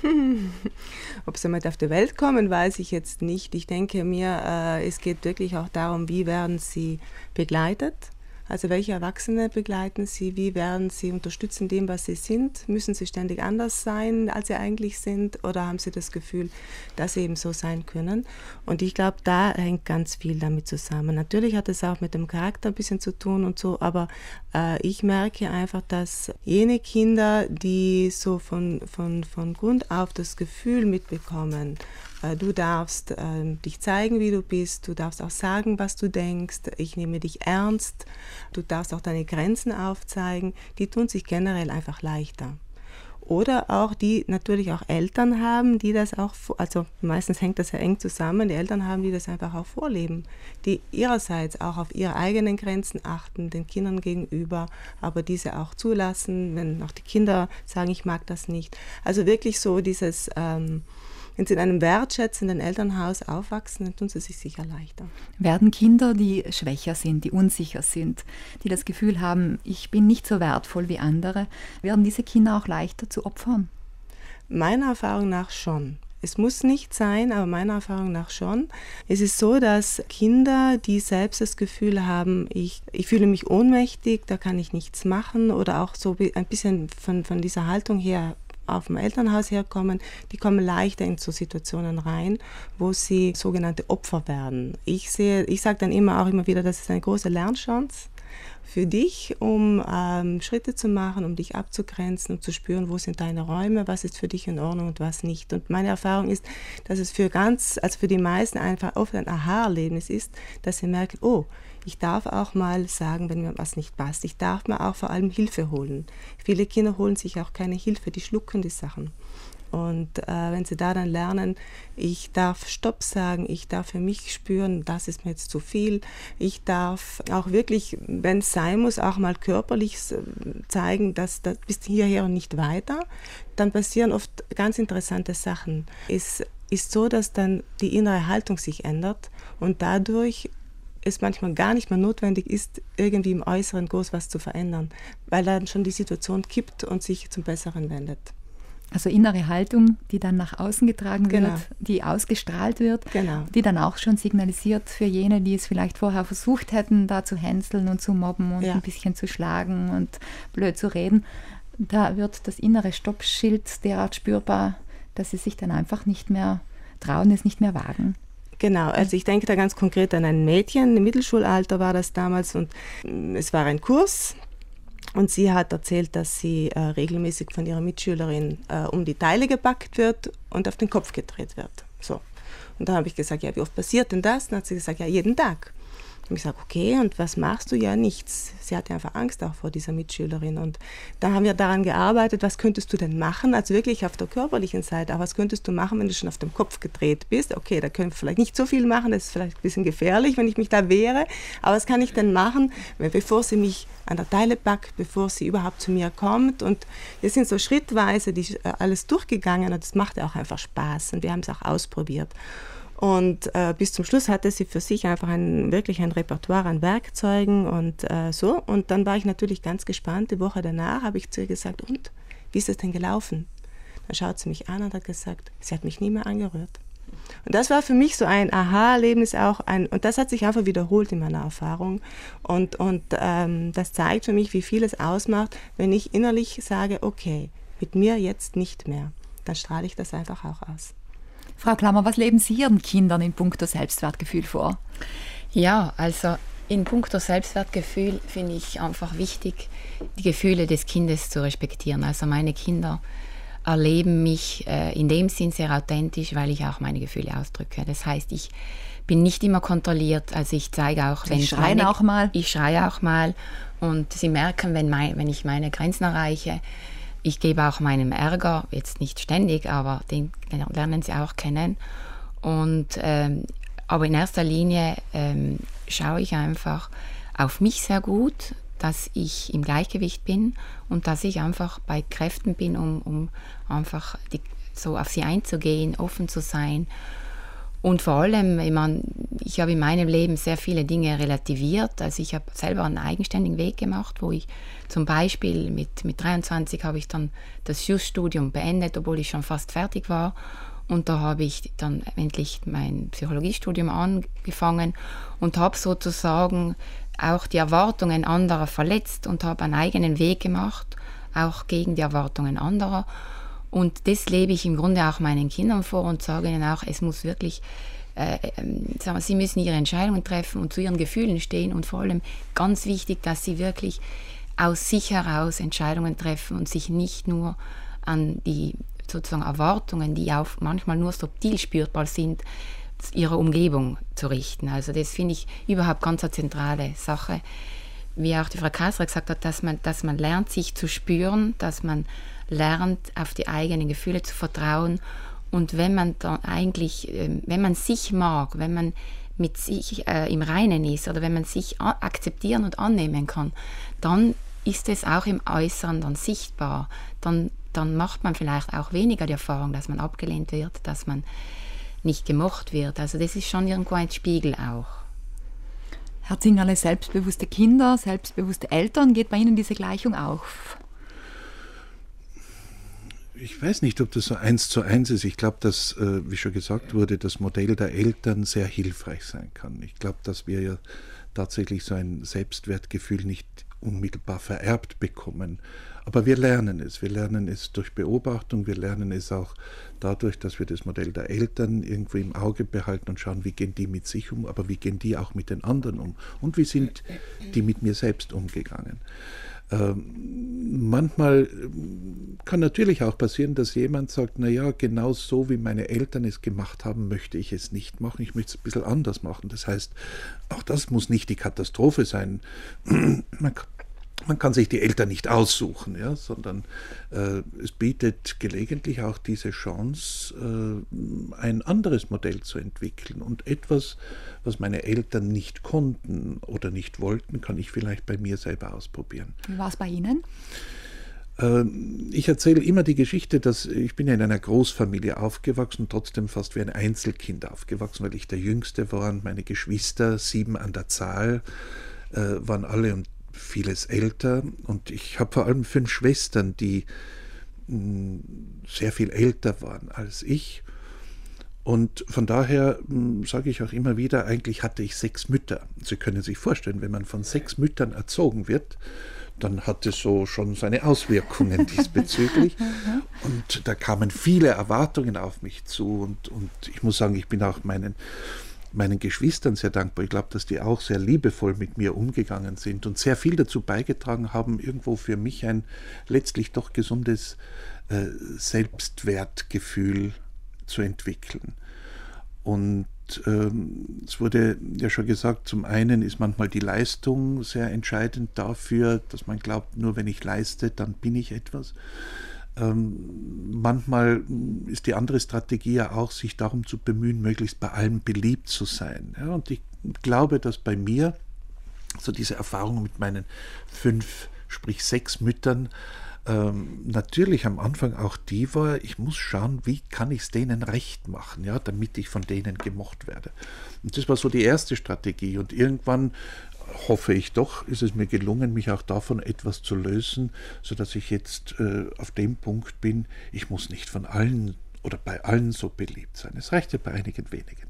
Ob sie mit auf die Welt kommen, weiß ich jetzt nicht. Ich denke mir, äh, es geht wirklich auch darum, wie werden sie begleitet. Also welche Erwachsene begleiten sie, wie werden sie unterstützen in dem, was sie sind? Müssen sie ständig anders sein, als sie eigentlich sind? Oder haben sie das Gefühl, dass sie eben so sein können? Und ich glaube, da hängt ganz viel damit zusammen. Natürlich hat es auch mit dem Charakter ein bisschen zu tun und so, aber äh, ich merke einfach, dass jene Kinder, die so von, von, von Grund auf das Gefühl mitbekommen, du darfst äh, dich zeigen, wie du bist, du darfst auch sagen, was du denkst, ich nehme dich ernst, du darfst auch deine Grenzen aufzeigen, die tun sich generell einfach leichter. Oder auch die natürlich auch Eltern haben, die das auch, also meistens hängt das ja eng zusammen, die Eltern haben, die das einfach auch vorleben, die ihrerseits auch auf ihre eigenen Grenzen achten, den Kindern gegenüber, aber diese auch zulassen, wenn auch die Kinder sagen, ich mag das nicht. Also wirklich so dieses... Ähm, Wenn sie in einem wertschätzenden Elternhaus aufwachsen, dann tun sie sich sicher leichter. Werden Kinder, die schwächer sind, die unsicher sind, die das Gefühl haben, ich bin nicht so wertvoll wie andere, werden diese Kinder auch leichter zu Opfern? Meiner Erfahrung nach schon. Es muss nicht sein, aber meiner Erfahrung nach schon. Es ist so, dass Kinder, die selbst das Gefühl haben, ich, ich fühle mich ohnmächtig, da kann ich nichts machen, oder auch so ein bisschen von, von dieser Haltung her auf dem Elternhaus herkommen, die kommen leichter in so Situationen rein, wo sie sogenannte Opfer werden. Ich sehe, ich sage dann immer auch immer wieder, das ist eine große Lernchance für dich, um ähm, Schritte zu machen, um dich abzugrenzen und zu spüren, wo sind deine Räume, was ist für dich in Ordnung und was nicht. Und meine Erfahrung ist, dass es für ganz, also für die meisten einfach oft ein Aha-Erlebnis ist, dass sie merken, oh, ich darf auch mal sagen, wenn mir was nicht passt. Ich darf mir auch vor allem Hilfe holen. Viele Kinder holen sich auch keine Hilfe, die schlucken die Sachen. Und äh, wenn sie da dann lernen, ich darf Stopp sagen, ich darf für mich spüren, das ist mir jetzt zu viel. Ich darf auch wirklich, wenn es sein muss, auch mal körperlich zeigen, dass das bis hierher und nicht weiter. Dann passieren oft ganz interessante Sachen. Es ist so, dass dann die innere Haltung sich ändert und dadurch es manchmal gar nicht mehr notwendig ist, irgendwie im Äußeren groß was zu verändern, weil dann schon die Situation kippt und sich zum Besseren wendet. Also innere Haltung, die dann nach außen getragen wird, genau. die ausgestrahlt wird, genau. die dann auch schon signalisiert für jene, die es vielleicht vorher versucht hätten, da zu hänseln und zu mobben und ja. ein bisschen zu schlagen und blöd zu reden. Da wird das innere Stoppschild derart spürbar, dass sie sich dann einfach nicht mehr trauen, es nicht mehr wagen. Genau, also ich denke da ganz konkret an ein Mädchen, im Mittelschulalter war das damals, und es war ein Kurs und sie hat erzählt, dass sie äh, regelmäßig von ihrer Mitschülerin äh, um die Teile gepackt wird und auf den Kopf gedreht wird. So. Und dann habe ich gesagt, ja, wie oft passiert denn das? Dann hat sie gesagt, ja, jeden Tag. Und ich sage, okay, und was machst du? Ja, nichts. Sie hatte einfach Angst auch vor dieser Mitschülerin. Und da haben wir daran gearbeitet, was könntest du denn machen? Also wirklich auf der körperlichen Seite. Aber was könntest du machen, wenn du schon auf dem Kopf gedreht bist? Okay, da können wir vielleicht nicht so viel machen. Das ist vielleicht ein bisschen gefährlich, wenn ich mich da wehre. Aber was kann ich denn machen, wenn, bevor sie mich an der Teile packt, bevor sie überhaupt zu mir kommt? Und wir sind so schrittweise die, äh, alles durchgegangen, und das machte auch einfach Spaß. Und wir haben es auch ausprobiert. Und äh, bis zum Schluss hatte sie für sich einfach ein, wirklich ein Repertoire an Werkzeugen und äh, so. Und dann war ich natürlich ganz gespannt. Die Woche danach habe ich zu ihr gesagt, und, wie ist es denn gelaufen? Dann schaut sie mich an und hat gesagt, sie hat mich nie mehr angerührt. Und das war für mich so ein Aha-Erlebnis auch. Ein, und das hat sich einfach wiederholt in meiner Erfahrung. Und, und ähm, das zeigt für mich, wie viel es ausmacht, wenn ich innerlich sage, okay, mit mir jetzt nicht mehr. Dann strahle ich das einfach auch aus. Frau Klammer, was leben Sie Ihren Kindern in puncto Selbstwertgefühl vor? Ja, also in puncto Selbstwertgefühl finde ich einfach wichtig, die Gefühle des Kindes zu respektieren. Also meine Kinder erleben mich äh, in dem Sinn sehr authentisch, weil ich auch meine Gefühle ausdrücke. Das heißt, ich bin nicht immer kontrolliert, also ich zeige auch, wenn ich schreie meine, auch mal. Ich schreie auch mal, und sie merken, wenn, mein, wenn ich meine Grenzen erreiche, ich gebe auch meinem Ärger, jetzt nicht ständig, aber den lernen sie auch kennen. Und, ähm, aber in erster Linie ähm, schaue ich einfach auf mich sehr gut, dass ich im Gleichgewicht bin und dass ich einfach bei Kräften bin, um, um einfach die, so auf sie einzugehen, offen zu sein. Und vor allem, ich, meine, ich habe in meinem Leben sehr viele Dinge relativiert. Also ich habe selber einen eigenständigen Weg gemacht, wo ich zum Beispiel mit, mit dreiundzwanzig habe ich dann das Jus-Studium beendet, obwohl ich schon fast fertig war. Und da habe ich dann endlich mein Psychologiestudium angefangen und habe sozusagen auch die Erwartungen anderer verletzt und habe einen eigenen Weg gemacht, auch gegen die Erwartungen anderer. Und das lebe ich im Grunde auch meinen Kindern vor und sage ihnen auch, es muss wirklich, äh, sagen wir, sie müssen ihre Entscheidungen treffen und zu ihren Gefühlen stehen und vor allem ganz wichtig, dass sie wirklich aus sich heraus Entscheidungen treffen und sich nicht nur an die sozusagen Erwartungen, die auch manchmal nur subtil spürbar sind, ihrer Umgebung zu richten. Also das finde ich überhaupt ganz eine zentrale Sache. Wie auch die Frau Kasserer gesagt hat, dass man, dass man lernt, sich zu spüren, dass man lernt, auf die eigenen Gefühle zu vertrauen. Und wenn man dann eigentlich, wenn man sich mag, wenn man mit sich äh, im Reinen ist oder wenn man sich a- akzeptieren und annehmen kann, dann ist es auch im Äußeren dann sichtbar. Dann, dann macht man vielleicht auch weniger die Erfahrung, dass man abgelehnt wird, dass man nicht gemocht wird. Also das ist schon irgendwo ein Spiegel auch. Herr Zingerle, selbstbewusste Kinder, selbstbewusste Eltern, geht bei Ihnen diese Gleichung auf? Ich weiß nicht, ob das so eins zu eins ist. Ich glaube, dass, äh, wie schon gesagt wurde, das Modell der Eltern sehr hilfreich sein kann. Ich glaube, dass wir ja tatsächlich so ein Selbstwertgefühl nicht unmittelbar vererbt bekommen. Aber wir lernen es. Wir lernen es durch Beobachtung, wir lernen es auch dadurch, dass wir das Modell der Eltern irgendwo im Auge behalten und schauen, wie gehen die mit sich um, aber wie gehen die auch mit den anderen um und wie sind die mit mir selbst umgegangen. Ähm, manchmal kann natürlich auch passieren, dass jemand sagt, naja, genau so wie meine Eltern es gemacht haben, möchte ich es nicht machen, ich möchte es ein bisschen anders machen. Das heißt, auch das muss nicht die Katastrophe sein. Man kann Man kann sich die Eltern nicht aussuchen, ja, sondern äh, es bietet gelegentlich auch diese Chance, äh, ein anderes Modell zu entwickeln. Und etwas, was meine Eltern nicht konnten oder nicht wollten, kann ich vielleicht bei mir selber ausprobieren. Wie war es bei Ihnen? Ähm, ich erzähle immer die Geschichte, dass ich bin ja in einer Großfamilie aufgewachsen, trotzdem fast wie ein Einzelkind aufgewachsen, weil ich der Jüngste war und meine Geschwister, sieben an der Zahl, äh, waren alle um vieles älter und ich habe vor allem fünf Schwestern, die mh, sehr viel älter waren als ich und von daher sage ich auch immer wieder, eigentlich hatte ich sechs Mütter. Sie können sich vorstellen, wenn man von sechs Müttern erzogen wird, dann hat es so schon seine Auswirkungen diesbezüglich und da kamen viele Erwartungen auf mich zu und, und ich muss sagen, ich bin auch meinen meinen Geschwistern sehr dankbar. Ich glaube, dass die auch sehr liebevoll mit mir umgegangen sind und sehr viel dazu beigetragen haben, irgendwo für mich ein letztlich doch gesundes äh, Selbstwertgefühl zu entwickeln. Und ähm, es wurde ja schon gesagt, zum einen ist manchmal die Leistung sehr entscheidend dafür, dass man glaubt, nur wenn ich leiste, dann bin ich etwas. Ähm, manchmal ist die andere Strategie ja auch, sich darum zu bemühen, möglichst bei allem beliebt zu sein. Ja, und ich glaube, dass bei mir so diese Erfahrung mit meinen fünf, sprich sechs Müttern ähm, natürlich am Anfang auch die war, ich muss schauen, wie kann ich es denen recht machen, ja, damit ich von denen gemocht werde. Und das war so die erste Strategie und irgendwann hoffe ich doch, ist es mir gelungen, mich auch davon etwas zu lösen, sodass ich jetzt äh, auf dem Punkt bin, ich muss nicht von allen oder bei allen so beliebt sein. Es reicht ja bei einigen wenigen.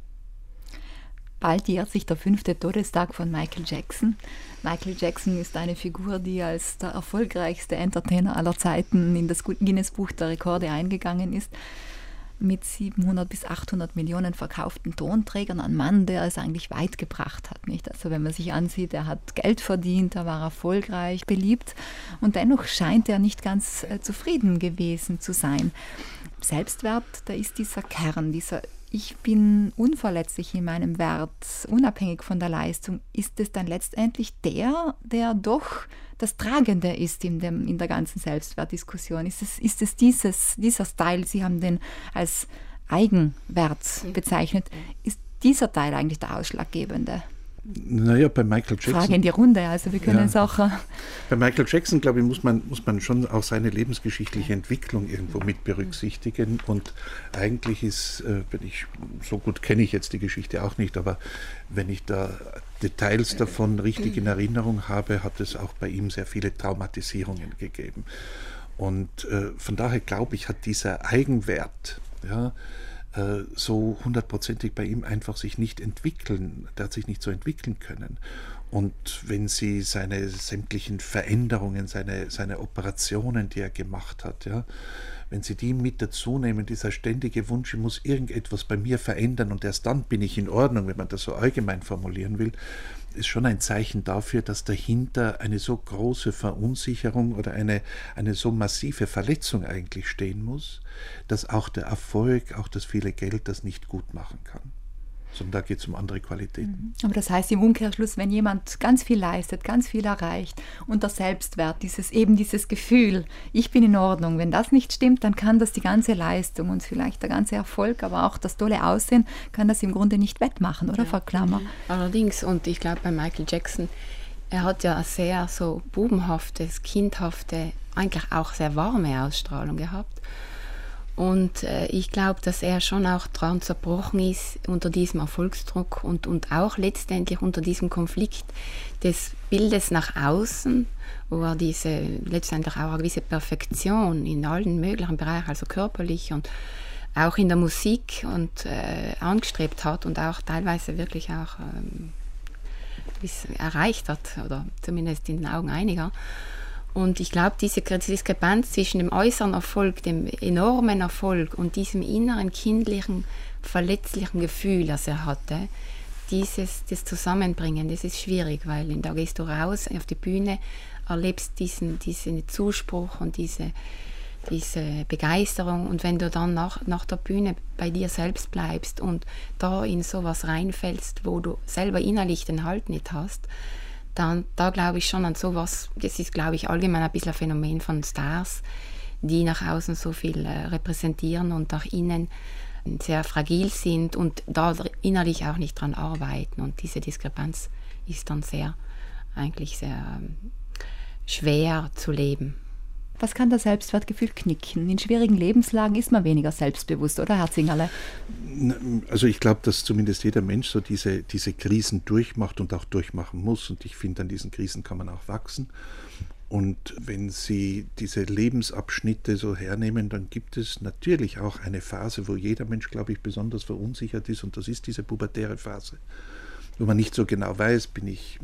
Bald jährt sich der fünfte Todestag von Michael Jackson. Michael Jackson ist eine Figur, die als der erfolgreichste Entertainer aller Zeiten in das Guinness-Buch der Rekorde eingegangen ist. Mit siebenhundert bis achthundert Millionen verkauften Tonträgern, ein Mann, der es eigentlich weit gebracht hat. Nicht? Also wenn man sich ansieht, er hat Geld verdient, er war erfolgreich, beliebt und dennoch scheint er nicht ganz äh, zufrieden gewesen zu sein. Selbstwert, da ist dieser Kern, dieser ich bin unverletzlich in meinem Wert, unabhängig von der Leistung, ist es dann letztendlich der, der doch das Tragende ist in, dem, in der ganzen Selbstwertdiskussion? Ist es, ist es dieses, dieser Teil, Sie haben den als Eigenwert bezeichnet, ist dieser Teil eigentlich der ausschlaggebende? Naja, bei Michael Jackson. Frage in die Runde, also wir können ja. es auch. Äh bei Michael Jackson, glaube ich, muss man, muss man schon auch seine lebensgeschichtliche Entwicklung irgendwo mit berücksichtigen. Und eigentlich ist, äh, wenn ich, so gut kenne ich jetzt die Geschichte auch nicht, aber wenn ich da Details davon richtig in Erinnerung habe, hat es auch bei ihm sehr viele Traumatisierungen gegeben. Und äh, von daher glaube ich, hat dieser Eigenwert, ja, so hundertprozentig bei ihm einfach sich nicht entwickeln, der hat sich nicht so entwickeln können. Und wenn Sie seine sämtlichen Veränderungen, seine, seine Operationen, die er gemacht hat, ja, wenn Sie die mit dazu nehmen, dieser ständige Wunsch, ich muss irgendetwas bei mir verändern und erst dann bin ich in Ordnung, wenn man das so allgemein formulieren will, ist schon ein Zeichen dafür, dass dahinter eine so große Verunsicherung oder eine, eine so massive Verletzung eigentlich stehen muss, dass auch der Erfolg, auch das viele Geld das nicht gut machen kann. Sondern da geht es um andere Qualitäten. Aber das heißt im Umkehrschluss, wenn jemand ganz viel leistet, ganz viel erreicht und der Selbstwert, dieses, eben dieses Gefühl, ich bin in Ordnung, wenn das nicht stimmt, dann kann das die ganze Leistung und vielleicht der ganze Erfolg, aber auch das tolle Aussehen, kann das im Grunde nicht wettmachen, oder, ja. Frau Klammer? Allerdings, und ich glaube bei Michael Jackson, er hat ja eine sehr so bubenhaftes, kindhafte, eigentlich auch sehr warme Ausstrahlung gehabt. Und äh, ich glaube, dass er schon auch daran zerbrochen ist unter diesem Erfolgsdruck und, und auch letztendlich unter diesem Konflikt des Bildes nach außen, wo er diese letztendlich auch eine gewisse Perfektion in allen möglichen Bereichen, also körperlich und auch in der Musik und äh, angestrebt hat und auch teilweise wirklich auch ähm, erreicht hat, oder zumindest in den Augen einiger. Und ich glaube, diese Diskrepanz zwischen dem äußeren Erfolg, dem enormen Erfolg und diesem inneren, kindlichen, verletzlichen Gefühl, das er hatte, dieses, das Zusammenbringen, das ist schwierig, weil da gehst du raus auf die Bühne, erlebst diesen, diesen Zuspruch und diese, diese Begeisterung, und wenn du dann nach, nach der Bühne bei dir selbst bleibst und da in sowas reinfällst, wo du selber innerlich den Halt nicht hast, dann da glaube ich schon an sowas, das ist, glaube ich, allgemein ein bisschen ein Phänomen von Stars, die nach außen so viel äh, repräsentieren und nach innen sehr fragil sind und da innerlich auch nicht dran arbeiten. Und diese Diskrepanz ist dann sehr, eigentlich sehr ähm, schwer zu leben. Was kann das Selbstwertgefühl knicken? In schwierigen Lebenslagen ist man weniger selbstbewusst, oder, Herr Zingerle? Also ich glaube, dass zumindest jeder Mensch so diese, diese Krisen durchmacht und auch durchmachen muss. Und ich finde, an diesen Krisen kann man auch wachsen. Und wenn Sie diese Lebensabschnitte so hernehmen, dann gibt es natürlich auch eine Phase, wo jeder Mensch, glaube ich, besonders verunsichert ist. Und das ist diese pubertäre Phase, wo man nicht so genau weiß, bin ich...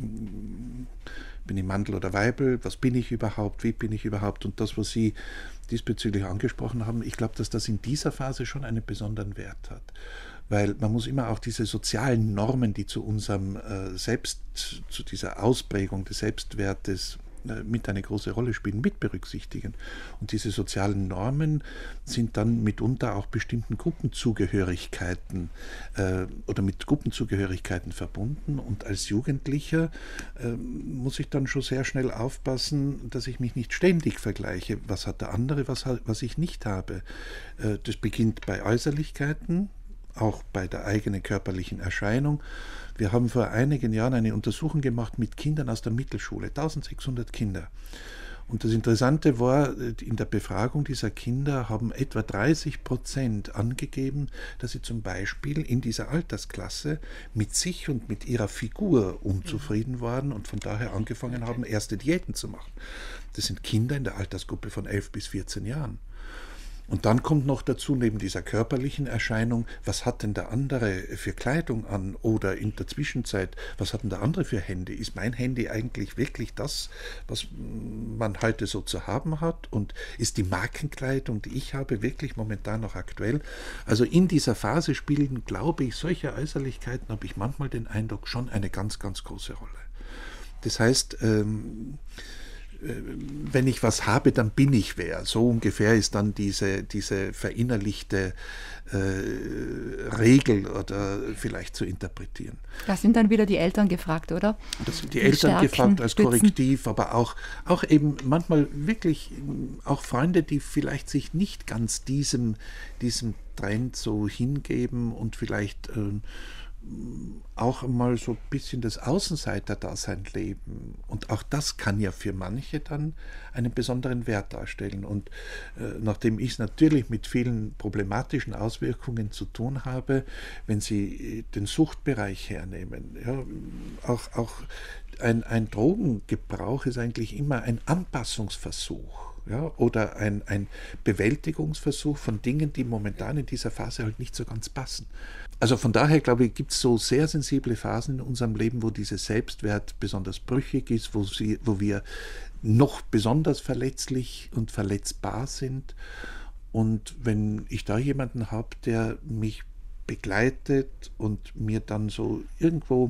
Bin ich Mandel oder Weibel? Was bin ich überhaupt? Wie bin ich überhaupt? Und das, was Sie diesbezüglich angesprochen haben, ich glaube, dass das in dieser Phase schon einen besonderen Wert hat. Weil man muss immer auch diese sozialen Normen, die zu unserem äh, Selbst, zu dieser Ausprägung des Selbstwertes äh, mit eine große Rolle spielen, mit berücksichtigen. Und diese sozialen Normen sind dann mitunter auch bestimmten Gruppenzugehörigkeiten äh, oder mit Gruppenzugehörigkeiten verbunden. Und als Jugendlicher äh, muss ich dann schon sehr schnell aufpassen, dass ich mich nicht ständig vergleiche. Was hat der andere, was, was ich nicht habe? Äh, das beginnt bei Äußerlichkeiten, auch bei der eigenen körperlichen Erscheinung. Wir haben vor einigen Jahren eine Untersuchung gemacht mit Kindern aus der Mittelschule, eintausendsechshundert Kinder. Und das Interessante war, in der Befragung dieser Kinder haben etwa dreißig Prozent angegeben, dass sie zum Beispiel in dieser Altersklasse mit sich und mit ihrer Figur unzufrieden waren und von daher angefangen haben, erste Diäten zu machen. Das sind Kinder in der Altersgruppe von elf bis vierzehn Jahren. Und dann kommt noch dazu, neben dieser körperlichen Erscheinung, was hat denn der andere für Kleidung an? Oder in der Zwischenzeit, was hat denn der andere für Handy? Ist mein Handy eigentlich wirklich das, was man heute so zu haben hat? Und ist die Markenkleidung, die ich habe, wirklich momentan noch aktuell? Also in dieser Phase spielen, glaube ich, solche Äußerlichkeiten, habe ich manchmal den Eindruck, schon eine ganz, ganz große Rolle. Das heißt, ähm, wenn ich was habe, dann bin ich wer. So ungefähr ist dann diese, diese verinnerlichte äh, Regel oder vielleicht zu interpretieren. Da sind dann wieder die Eltern gefragt, oder? Das sind die, die Eltern Stärken, gefragt als Stützen. Korrektiv, aber auch, auch eben manchmal wirklich auch Freunde, die vielleicht sich nicht ganz diesem, diesem Trend so hingeben und vielleicht äh, auch mal so ein bisschen das Außenseiter-Dasein leben. Und auch das kann ja für manche dann einen besonderen Wert darstellen. Und äh, nachdem ich es natürlich mit vielen problematischen Auswirkungen zu tun habe, wenn Sie den Suchtbereich hernehmen, ja, auch, auch ein, ein Drogengebrauch ist eigentlich immer ein Anpassungsversuch. Ja, oder ein, ein Bewältigungsversuch von Dingen, die momentan in dieser Phase halt nicht so ganz passen. Also von daher, glaube ich, gibt es so sehr sensible Phasen in unserem Leben, wo dieser Selbstwert besonders brüchig ist, wo, sie, wo wir noch besonders verletzlich und verletzbar sind. Und wenn ich da jemanden habe, der mich begleitet und mir dann so irgendwo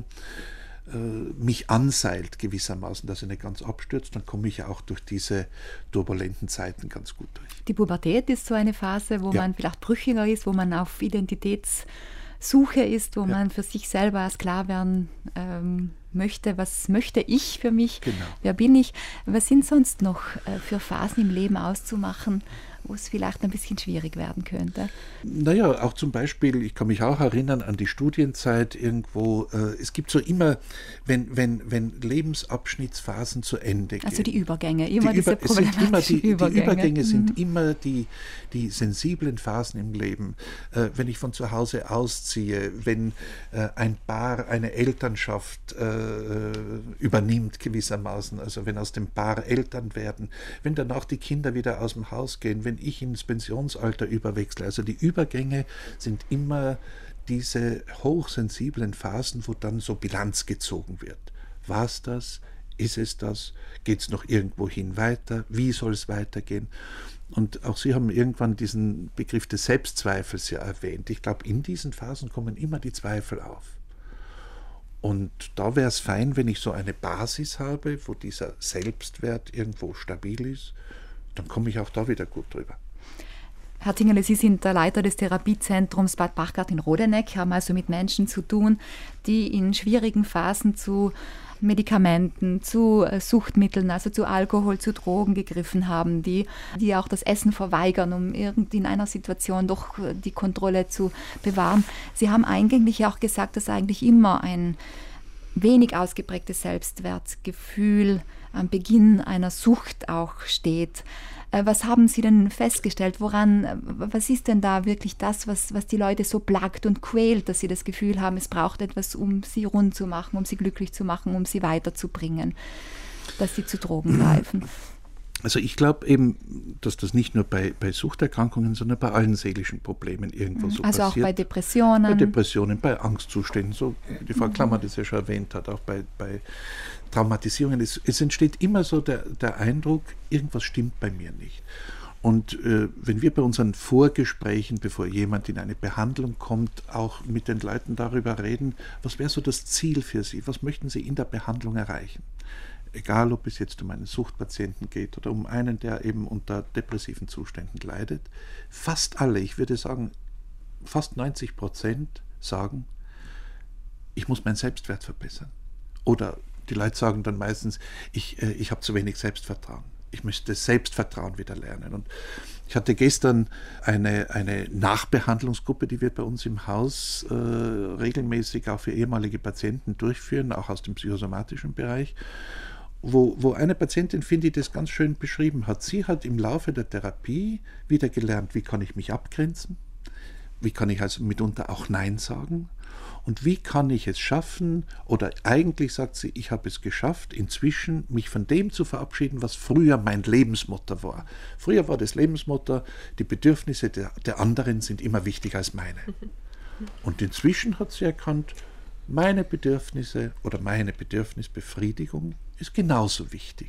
mich anseilt gewissermaßen, dass er nicht ganz abstürzt, dann komme ich ja auch durch diese turbulenten Zeiten ganz gut durch. Die Pubertät ist so eine Phase, wo ja. man vielleicht brüchiger ist, wo man auf Identitätssuche ist, wo ja. man für sich selber erst klar werden ähm, möchte, was möchte ich für mich, genau. wer bin ich. Was sind sonst noch äh, für Phasen im Leben auszumachen, wo es vielleicht ein bisschen schwierig werden könnte? Naja, auch zum Beispiel, ich kann mich auch erinnern an die Studienzeit irgendwo, äh, es gibt so immer, wenn, wenn, wenn Lebensabschnittsphasen zu Ende gehen. Also die Übergänge, immer die diese Über, problematischen immer die, Übergänge. Die Übergänge mhm. sind immer die, die sensiblen Phasen im Leben. Äh, wenn ich von zu Hause ausziehe, wenn äh, ein Paar eine Elternschaft äh, übernimmt gewissermaßen, also wenn aus dem Paar Eltern werden, wenn danach die Kinder wieder aus dem Haus gehen, wenn ich ins Pensionsalter überwechsle. Also die Übergänge sind immer diese hochsensiblen Phasen, wo dann so Bilanz gezogen wird. War es das? Ist es das? Geht es noch irgendwo hin weiter? Wie soll es weitergehen? Und auch Sie haben irgendwann diesen Begriff des Selbstzweifels ja erwähnt. Ich glaube, in diesen Phasen kommen immer die Zweifel auf. Und da wäre es fein, wenn ich so eine Basis habe, wo dieser Selbstwert irgendwo stabil ist, dann komme ich auch da wieder gut drüber. Herr Tingerle, Sie sind der Leiter des Therapiezentrums Bad Bachgart in Rodeneck, haben also mit Menschen zu tun, die in schwierigen Phasen zu Medikamenten, zu Suchtmitteln, also zu Alkohol, zu Drogen gegriffen haben, die, die auch das Essen verweigern, um irgendwie in einer Situation doch die Kontrolle zu bewahren. Sie haben eingänglich auch gesagt, dass eigentlich immer ein wenig ausgeprägtes Selbstwertgefühl am Beginn einer Sucht auch steht. Was haben Sie denn festgestellt? Woran, was ist denn da wirklich das, was, was die Leute so plagt und quält, dass sie das Gefühl haben, es braucht etwas, um sie rund zu machen, um sie glücklich zu machen, um sie weiterzubringen, dass sie zu Drogen greifen? Also ich glaube eben, dass das nicht nur bei, bei Suchterkrankungen, sondern bei allen seelischen Problemen irgendwo so also passiert. Also auch bei Depressionen? Bei Depressionen, bei Angstzuständen, so wie die Frau Klammer das ja schon erwähnt hat, auch bei, bei Traumatisierungen. Es, es entsteht immer so der, der Eindruck, irgendwas stimmt bei mir nicht. Und äh, wenn wir bei unseren Vorgesprächen, bevor jemand in eine Behandlung kommt, auch mit den Leuten darüber reden, was wäre so das Ziel für Sie, was möchten Sie in der Behandlung erreichen? Egal, ob es jetzt um einen Suchtpatienten geht oder um einen, der eben unter depressiven Zuständen leidet, fast alle, ich würde sagen, fast neunzig Prozent sagen, ich muss meinen Selbstwert verbessern. Oder die Leute sagen dann meistens, ich, äh, ich habe zu wenig Selbstvertrauen. Ich müsste Selbstvertrauen wieder lernen. Und ich hatte gestern eine, eine Nachbehandlungsgruppe, die wir bei uns im Haus äh, regelmäßig auch für ehemalige Patienten durchführen, auch aus dem psychosomatischen Bereich. Wo, wo eine Patientin, finde ich, das ganz schön beschrieben hat. Sie hat im Laufe der Therapie wieder gelernt, wie kann ich mich abgrenzen, wie kann ich also mitunter auch Nein sagen und wie kann ich es schaffen, oder eigentlich sagt sie, ich habe es geschafft, inzwischen mich von dem zu verabschieden, was früher mein Lebensmotto war. Früher war das Lebensmotto, die Bedürfnisse der, der anderen sind immer wichtiger als meine. Und inzwischen hat sie erkannt, meine Bedürfnisse oder meine Bedürfnisbefriedigung ist genauso wichtig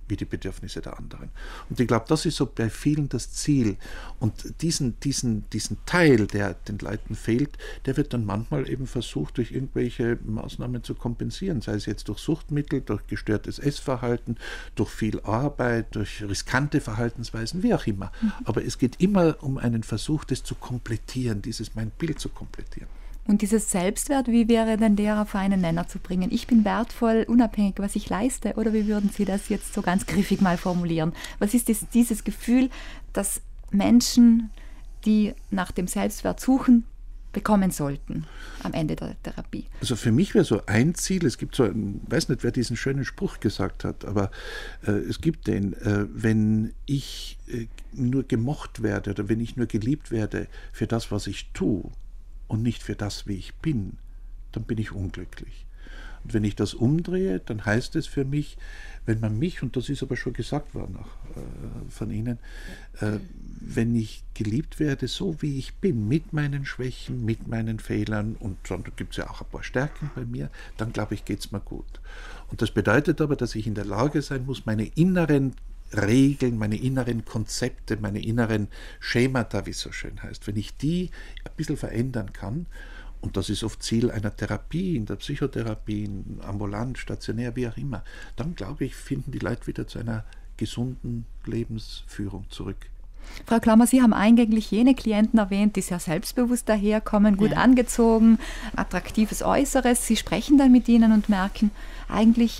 wie die Bedürfnisse der anderen. Und ich glaube, das ist so bei vielen das Ziel. Und diesen, diesen, diesen Teil, der den Leuten fehlt, der wird dann manchmal eben versucht, durch irgendwelche Maßnahmen zu kompensieren, sei es jetzt durch Suchtmittel, durch gestörtes Essverhalten, durch viel Arbeit, durch riskante Verhaltensweisen, wie auch immer. Mhm. Aber es geht immer um einen Versuch, das zu komplettieren, dieses mein Bild zu komplettieren. Und dieses Selbstwert, wie wäre denn der auf einen Nenner zu bringen? Ich bin wertvoll, unabhängig, was ich leiste. Oder wie würden Sie das jetzt so ganz griffig mal formulieren? Was ist das, dieses Gefühl, dass Menschen, die nach dem Selbstwert suchen, bekommen sollten am Ende der Therapie? Also für mich wäre so ein Ziel, es gibt so, ich weiß nicht, wer diesen schönen Spruch gesagt hat, aber äh, es gibt den, äh, wenn ich äh, nur gemocht werde oder wenn ich nur geliebt werde für das, was ich tue, und nicht für das, wie ich bin, dann bin ich unglücklich. Und wenn ich das umdrehe, dann heißt es für mich, wenn man mich, und das ist aber schon gesagt worden auch, äh, von Ihnen, äh, wenn ich geliebt werde, so wie ich bin, mit meinen Schwächen, mit meinen Fehlern, und dann gibt es ja auch ein paar Stärken bei mir, dann glaube ich, geht es mir gut. Und das bedeutet aber, dass ich in der Lage sein muss, meine inneren Regeln, meine inneren Konzepte, meine inneren Schemata, wie es so schön heißt, wenn ich die ein bisschen verändern kann, und das ist oft Ziel einer Therapie, in der Psychotherapie, ambulant, stationär, wie auch immer, dann glaube ich, finden die Leute wieder zu einer gesunden Lebensführung zurück. Frau Klammer, Sie haben eingänglich jene Klienten erwähnt, die sehr selbstbewusst daherkommen, gut ja. angezogen, attraktives Äußeres. Sie sprechen dann mit ihnen und merken, eigentlich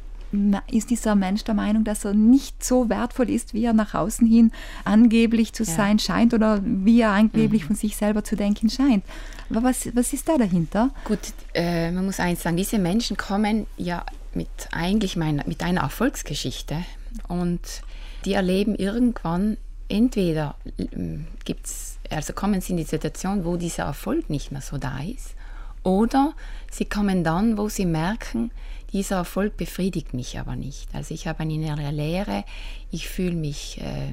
ist dieser Mensch der Meinung, dass er nicht so wertvoll ist, wie er nach außen hin angeblich zu ja. sein scheint oder wie er angeblich mhm. von sich selber zu denken scheint. Aber was, was ist da dahinter? Gut, äh, man muss eins sagen, diese Menschen kommen ja mit eigentlich meiner, mit einer Erfolgsgeschichte und die erleben irgendwann, entweder äh, gibt's, also kommen sie in die Situation, wo dieser Erfolg nicht mehr so da ist, oder sie kommen dann, wo sie merken, dieser Erfolg befriedigt mich aber nicht. Also ich habe eine innere Leere, ich fühle mich äh,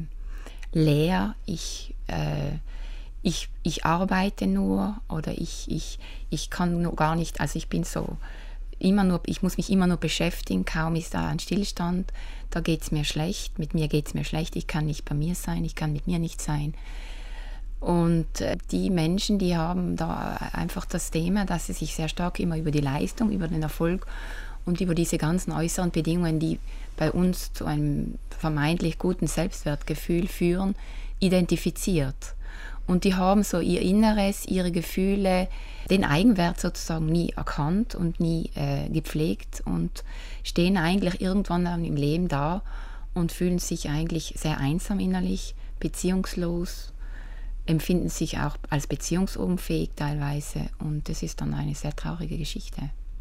leer, ich, äh, ich, ich arbeite nur oder ich, ich, ich kann nur gar nicht, also ich bin so immer nur, ich muss mich immer nur beschäftigen, kaum ist da ein Stillstand, da geht es mir schlecht, mit mir geht es mir schlecht, ich kann nicht bei mir sein, ich kann mit mir nicht sein. Und äh, die Menschen, die haben da einfach das Thema, dass sie sich sehr stark immer über die Leistung, über den Erfolg und über diese ganzen äußeren Bedingungen, die bei uns zu einem vermeintlich guten Selbstwertgefühl führen, identifiziert. Und die haben so ihr Inneres, ihre Gefühle, den Eigenwert sozusagen nie erkannt und nie äh, gepflegt und stehen eigentlich irgendwann im Leben da und fühlen sich eigentlich sehr einsam innerlich, beziehungslos, empfinden sich auch als beziehungsunfähig teilweise und das ist dann eine sehr traurige Geschichte.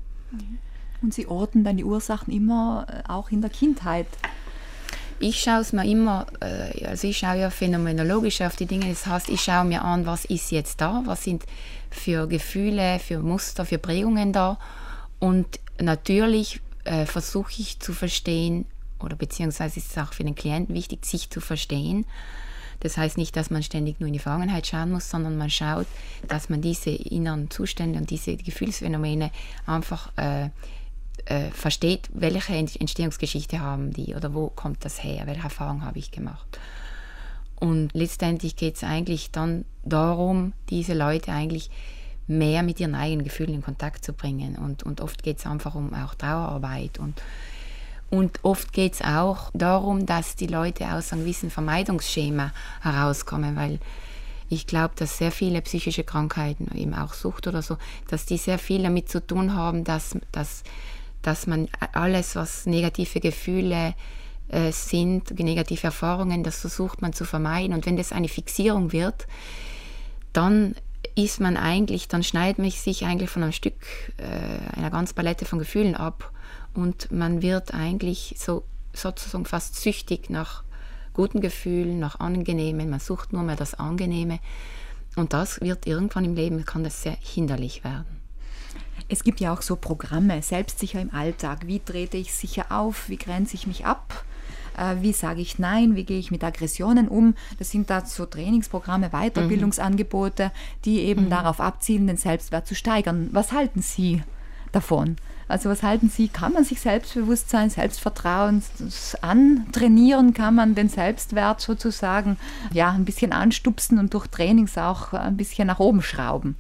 Und Sie orten dann die Ursachen immer auch in der Kindheit? Ich schaue es mir immer, also ich schaue ja phänomenologisch auf die Dinge, das heißt, ich schaue mir an, was ist jetzt da, was sind für Gefühle, für Muster, für Prägungen da und natürlich äh, versuche ich zu verstehen, oder beziehungsweise ist es auch für den Klienten wichtig, sich zu verstehen. Das heißt nicht, dass man ständig nur in die Vergangenheit schauen muss, sondern man schaut, dass man diese inneren Zustände und diese Gefühlsphänomene einfach äh, äh, versteht, welche Entstehungsgeschichte haben die oder wo kommt das her, welche Erfahrung habe ich gemacht. Und letztendlich geht es eigentlich dann darum, diese Leute eigentlich mehr mit ihren eigenen Gefühlen in Kontakt zu bringen. Und, und oft geht es einfach um auch Trauerarbeit und Und oft geht es auch darum, dass die Leute aus einem gewissen Vermeidungsschema herauskommen, weil ich glaube, dass sehr viele psychische Krankheiten, eben auch Sucht oder so, dass die sehr viel damit zu tun haben, dass, dass, dass man alles, was negative Gefühle äh, sind, negative Erfahrungen, das versucht man zu vermeiden. Und wenn das eine Fixierung wird, dann ist man eigentlich, dann schneidet man sich eigentlich von einem Stück, äh, einer ganzen Palette von Gefühlen ab. Und man wird eigentlich so sozusagen fast süchtig nach guten Gefühlen, nach Angenehmen. Man sucht nur mehr das Angenehme. Und das wird irgendwann im Leben, kann das sehr hinderlich werden. Es gibt ja auch so Programme, selbstsicher im Alltag. Wie trete ich sicher auf? Wie grenze ich mich ab? Äh, wie sage ich Nein? Wie gehe ich mit Aggressionen um? Das sind da so Trainingsprogramme, Weiterbildungsangebote, die eben mhm. darauf abzielen, den Selbstwert zu steigern. Was halten Sie davon. Also was halten Sie, kann man sich Selbstbewusstsein, Selbstvertrauen antrainieren, kann man den Selbstwert sozusagen ja, ein bisschen anstupsen und durch Trainings auch ein bisschen nach oben schrauben?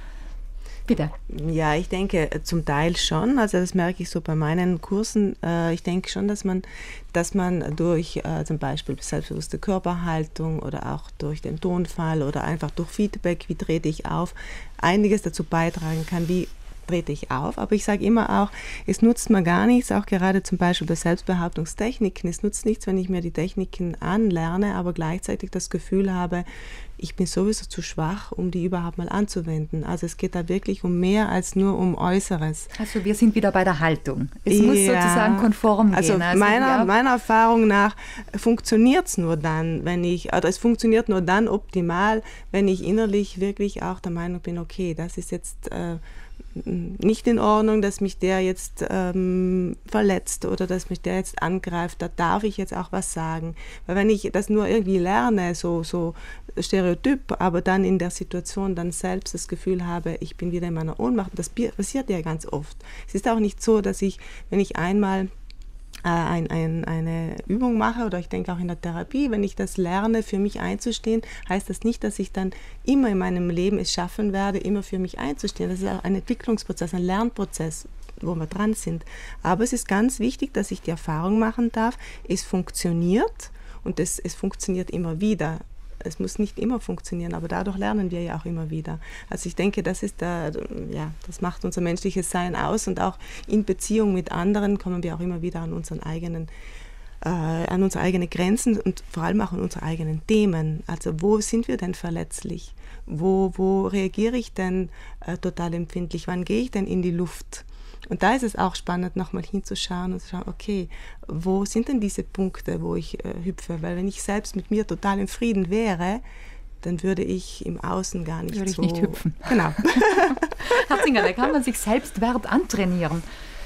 Bitte. Ja, ich denke zum Teil schon, also das merke ich so bei meinen Kursen, äh, ich denke schon, dass man, dass man durch äh, zum Beispiel selbstbewusste Körperhaltung oder auch durch den Tonfall oder einfach durch Feedback, wie trete ich auf, einiges dazu beitragen kann, wie trete ich auf, aber ich sage immer auch, es nutzt mir gar nichts, auch gerade zum Beispiel bei Selbstbehauptungstechniken, es nutzt nichts, wenn ich mir die Techniken anlerne, aber gleichzeitig das Gefühl habe, ich bin sowieso zu schwach, um die überhaupt mal anzuwenden. Also es geht da wirklich um mehr als nur um Äußeres. Also wir sind wieder bei der Haltung. Es ja, muss sozusagen konform also gehen. Also meiner, meiner Erfahrung nach funktioniert es nur dann, wenn ich, oder es funktioniert nur dann optimal, wenn ich innerlich wirklich auch der Meinung bin, okay, das ist jetzt äh, nicht in Ordnung, dass mich der jetzt ähm, verletzt oder dass mich der jetzt angreift, da darf ich jetzt auch was sagen. Weil wenn ich das nur irgendwie lerne, so, so stereotyp, aber dann in der Situation dann selbst das Gefühl habe, ich bin wieder in meiner Ohnmacht, das passiert ja ganz oft. Es ist auch nicht so, dass ich, wenn ich einmal Ein, ein, eine Übung mache oder ich denke auch in der Therapie, wenn ich das lerne, für mich einzustehen, heißt das nicht, dass ich dann immer in meinem Leben es schaffen werde, immer für mich einzustehen. Das ist auch ein Entwicklungsprozess, ein Lernprozess, wo wir dran sind. Aber es ist ganz wichtig, dass ich die Erfahrung machen darf, es funktioniert und es, es funktioniert immer wieder. Es muss nicht immer funktionieren, aber dadurch lernen wir ja auch immer wieder. Also ich denke, das ist der, ja, das macht unser menschliches Sein aus und auch in Beziehung mit anderen kommen wir auch immer wieder an unseren eigenen, äh, an unsere eigenen Grenzen und vor allem auch an unsere eigenen Themen. Also wo sind wir denn verletzlich? Wo, wo reagiere ich denn äh, total empfindlich? Wann gehe ich denn in die Luft? Und da ist es auch spannend, nochmal hinzuschauen und zu schauen, okay, wo sind denn diese Punkte, wo ich äh, hüpfe? Weil wenn ich selbst mit mir total im Frieden wäre, dann würde ich im Außen gar nicht würde so... Würde ich nicht hüpfen. Genau. Herr Zinger, da kann man sich Selbstwert antrainieren.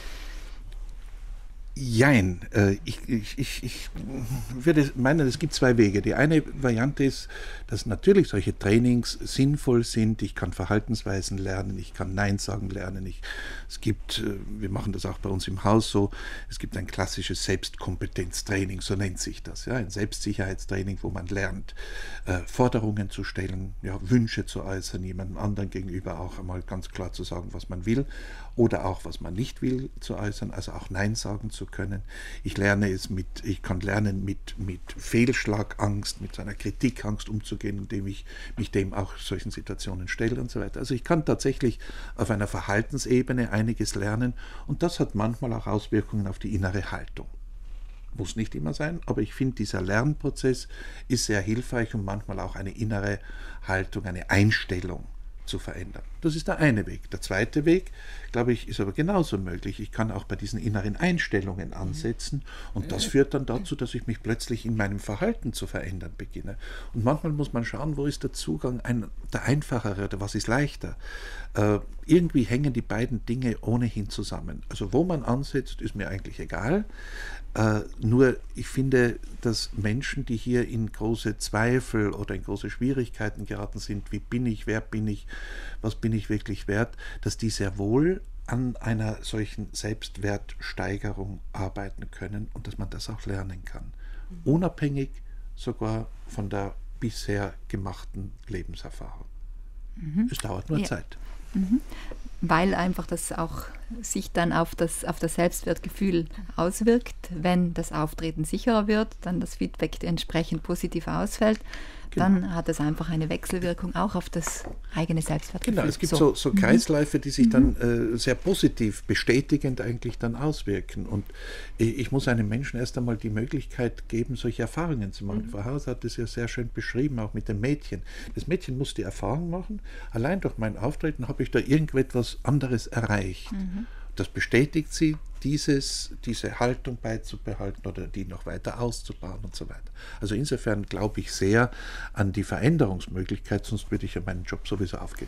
Jein. Äh, ich, ich, ich, ich würde meinen, es gibt zwei Wege. Die eine Variante ist, dass natürlich solche Trainings sinnvoll sind. Ich kann Verhaltensweisen lernen, ich kann Nein sagen lernen. Ich, es gibt, wir machen das auch bei uns im Haus so, es gibt ein klassisches Selbstkompetenztraining, so nennt sich das. Ja, ein Selbstsicherheitstraining, wo man lernt, äh, Forderungen zu stellen, ja, Wünsche zu äußern, jemandem anderen gegenüber auch einmal ganz klar zu sagen, was man will oder auch, was man nicht will, zu äußern, also auch Nein sagen zu können. Ich lerne es mit, ich kann lernen, mit, mit Fehlschlagangst, mit seiner Kritikangst umzugehen, indem ich mich dem auch solchen Situationen stelle und so weiter. Also ich kann tatsächlich auf einer Verhaltensebene einiges lernen und das hat manchmal auch Auswirkungen auf die innere Haltung. Muss nicht immer sein, aber ich finde, dieser Lernprozess ist sehr hilfreich, um manchmal auch eine innere Haltung, eine Einstellung zu verändern. Das ist der eine Weg. Der zweite Weg, glaube ich, ist aber genauso möglich. Ich kann auch bei diesen inneren Einstellungen ansetzen und das führt dann dazu, dass ich mich plötzlich in meinem Verhalten zu verändern beginne. Und manchmal muss man schauen, wo ist der Zugang, ein, der einfachere oder was ist leichter. Äh, irgendwie hängen die beiden Dinge ohnehin zusammen. Also wo man ansetzt, ist mir eigentlich egal. Uh, nur ich finde, dass Menschen, die hier in große Zweifel oder in große Schwierigkeiten geraten sind, wie bin ich, wer bin ich, was bin ich wirklich wert, dass die sehr wohl an einer solchen Selbstwertsteigerung arbeiten können und dass man das auch lernen kann. Mhm. Unabhängig sogar von der bisher gemachten Lebenserfahrung. Mhm. Es dauert nur ja. Zeit. Mhm. Weil einfach das auch sich dann auf das, auf das Selbstwertgefühl auswirkt. Wenn das Auftreten sicherer wird, dann das Feedback entsprechend positiv ausfällt, genau. Dann hat es einfach eine Wechselwirkung auch auf das eigene Selbstwertgefühl. Genau, es gibt so, so, so Kreisläufe, die sich mhm. dann äh, sehr positiv, bestätigend eigentlich dann auswirken. Und ich, ich muss einem Menschen erst einmal die Möglichkeit geben, solche Erfahrungen zu machen. Mhm. Frau Haus hat es ja sehr schön beschrieben, auch mit dem Mädchen. Das Mädchen muss die Erfahrung machen, allein durch mein Auftreten habe ich da irgendetwas anderes erreicht. Mhm. Das bestätigt sie, dieses, diese Haltung beizubehalten oder die noch weiter auszubauen und so weiter. Also insofern glaube ich sehr an die Veränderungsmöglichkeit, sonst würde ich ja meinen Job sowieso aufgeben.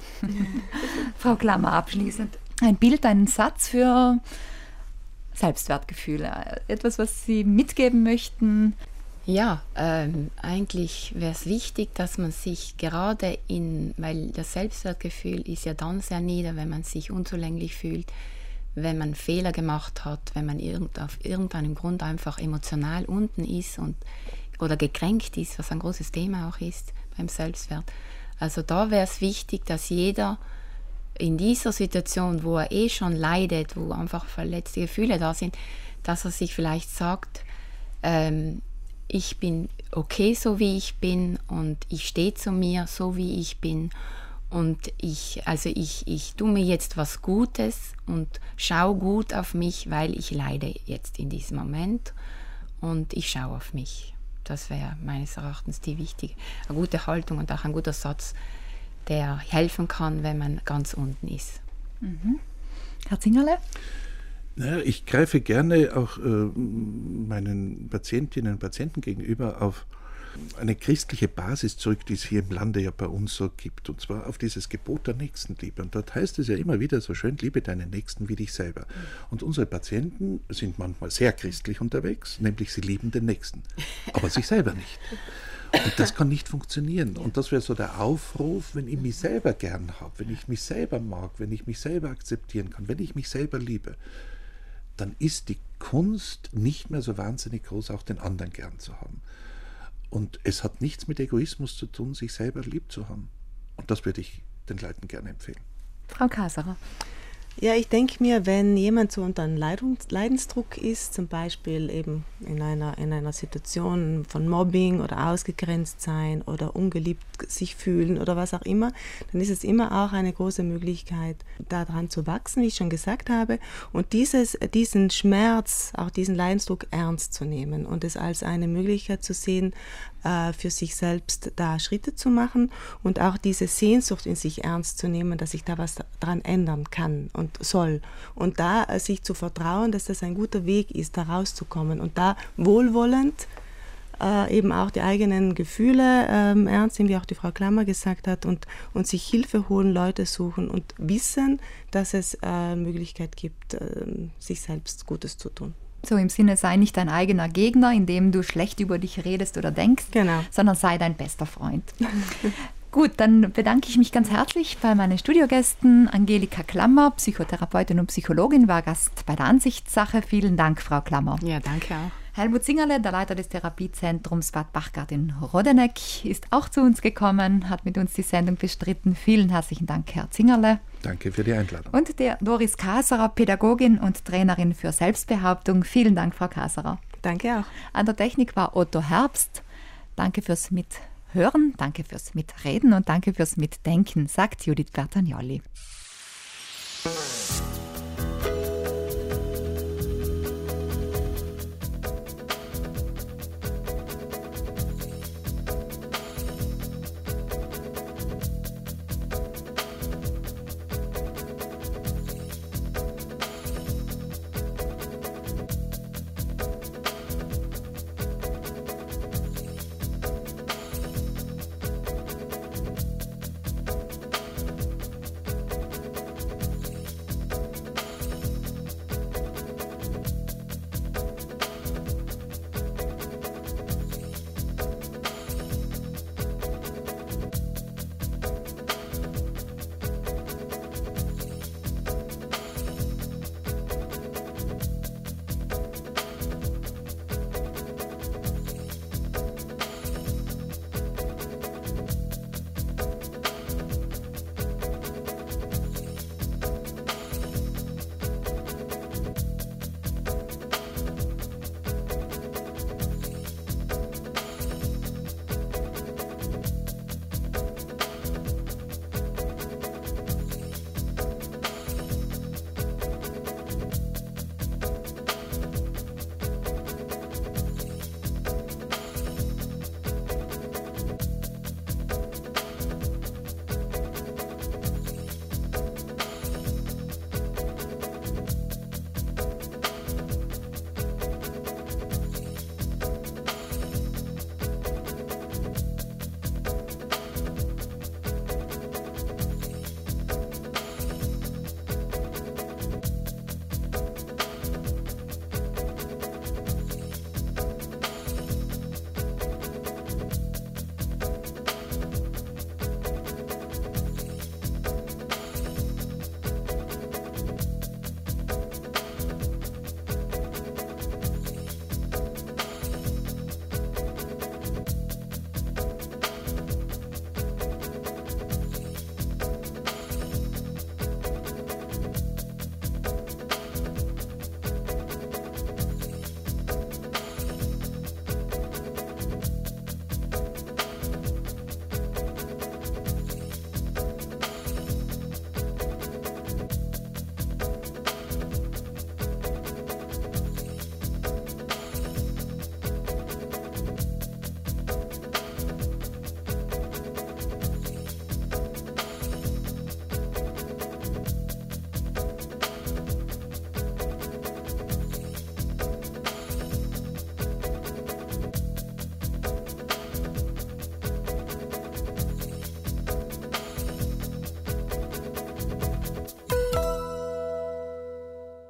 Frau Klammer, abschließend ein Bild, einen Satz für Selbstwertgefühle. Etwas, was Sie mitgeben möchten? Ja, ähm, eigentlich wäre es wichtig, dass man sich gerade in, weil das Selbstwertgefühl ist ja dann sehr nieder, wenn man sich unzulänglich fühlt, wenn man Fehler gemacht hat, wenn man irgend, auf irgendeinem Grund einfach emotional unten ist und, oder gekränkt ist, was ein großes Thema auch ist beim Selbstwert. Also da wäre es wichtig, dass jeder in dieser Situation, wo er eh schon leidet, wo einfach verletzte Gefühle da sind, dass er sich vielleicht sagt, ähm, ich bin okay so wie ich bin und ich stehe zu mir so wie ich bin und ich, also ich, ich tue mir jetzt was Gutes und schaue gut auf mich, weil ich leide jetzt in diesem Moment und ich schaue auf mich. Das wäre meines Erachtens die wichtige, eine gute Haltung und auch ein guter Satz, der helfen kann, wenn man ganz unten ist. Mhm. Herr Zingerle? Naja, ich greife gerne auch äh, meinen Patientinnen und Patienten gegenüber auf eine christliche Basis zurück, die es hier im Lande ja bei uns so gibt, und zwar auf dieses Gebot der Nächstenliebe. Und dort heißt es ja immer wieder so schön, liebe deinen Nächsten wie dich selber. Und unsere Patienten sind manchmal sehr christlich unterwegs, nämlich sie lieben den Nächsten, aber sich selber nicht. Und das kann nicht funktionieren. Und das wäre so der Aufruf, wenn ich mich selber gern habe, wenn ich mich selber mag, wenn ich mich selber akzeptieren kann, wenn ich mich selber liebe, dann ist die Kunst nicht mehr so wahnsinnig groß, auch den anderen gern zu haben. Und es hat nichts mit Egoismus zu tun, sich selber lieb zu haben. Und das würde ich den Leuten gerne empfehlen. Frau Kaserer. Ja, ich denke mir, wenn jemand so unter einem Leidungs- Leidensdruck ist, zum Beispiel eben in einer, in einer Situation von Mobbing oder ausgegrenzt sein oder ungeliebt sich fühlen oder was auch immer, dann ist es immer auch eine große Möglichkeit, daran zu wachsen, wie ich schon gesagt habe, und dieses, diesen Schmerz, auch diesen Leidensdruck ernst zu nehmen und es als eine Möglichkeit zu sehen, für sich selbst da Schritte zu machen und auch diese Sehnsucht in sich ernst zu nehmen, dass sich da was dran ändern kann und soll. Und da äh, sich zu vertrauen, dass das ein guter Weg ist, da rauszukommen und da wohlwollend äh, eben auch die eigenen Gefühle ähm, ernst nehmen, wie auch die Frau Klammer gesagt hat, und, und sich Hilfe holen, Leute suchen und wissen, dass es äh, Möglichkeit gibt, äh, sich selbst Gutes zu tun. So im Sinne, sei nicht dein eigener Gegner, indem du schlecht über dich redest oder denkst, genau, sondern sei dein bester Freund. Gut, dann bedanke ich mich ganz herzlich bei meinen Studiogästen. Angelika Klammer, Psychotherapeutin und Psychologin, war Gast bei der Ansichtssache. Vielen Dank, Frau Klammer. Ja, danke auch. Helmut Zingerle, der Leiter des Therapiezentrums Bad Bachgart in Rodeneck, ist auch zu uns gekommen, hat mit uns die Sendung bestritten. Vielen herzlichen Dank, Herr Zingerle. Danke für die Einladung. Und der Doris Kaserer, Pädagogin und Trainerin für Selbstbehauptung. Vielen Dank, Frau Kaserer. Danke auch. An der Technik war Otto Herbst. Danke fürs Mithören, danke fürs Mitreden und danke fürs Mitdenken, sagt Judith Bertagnolli.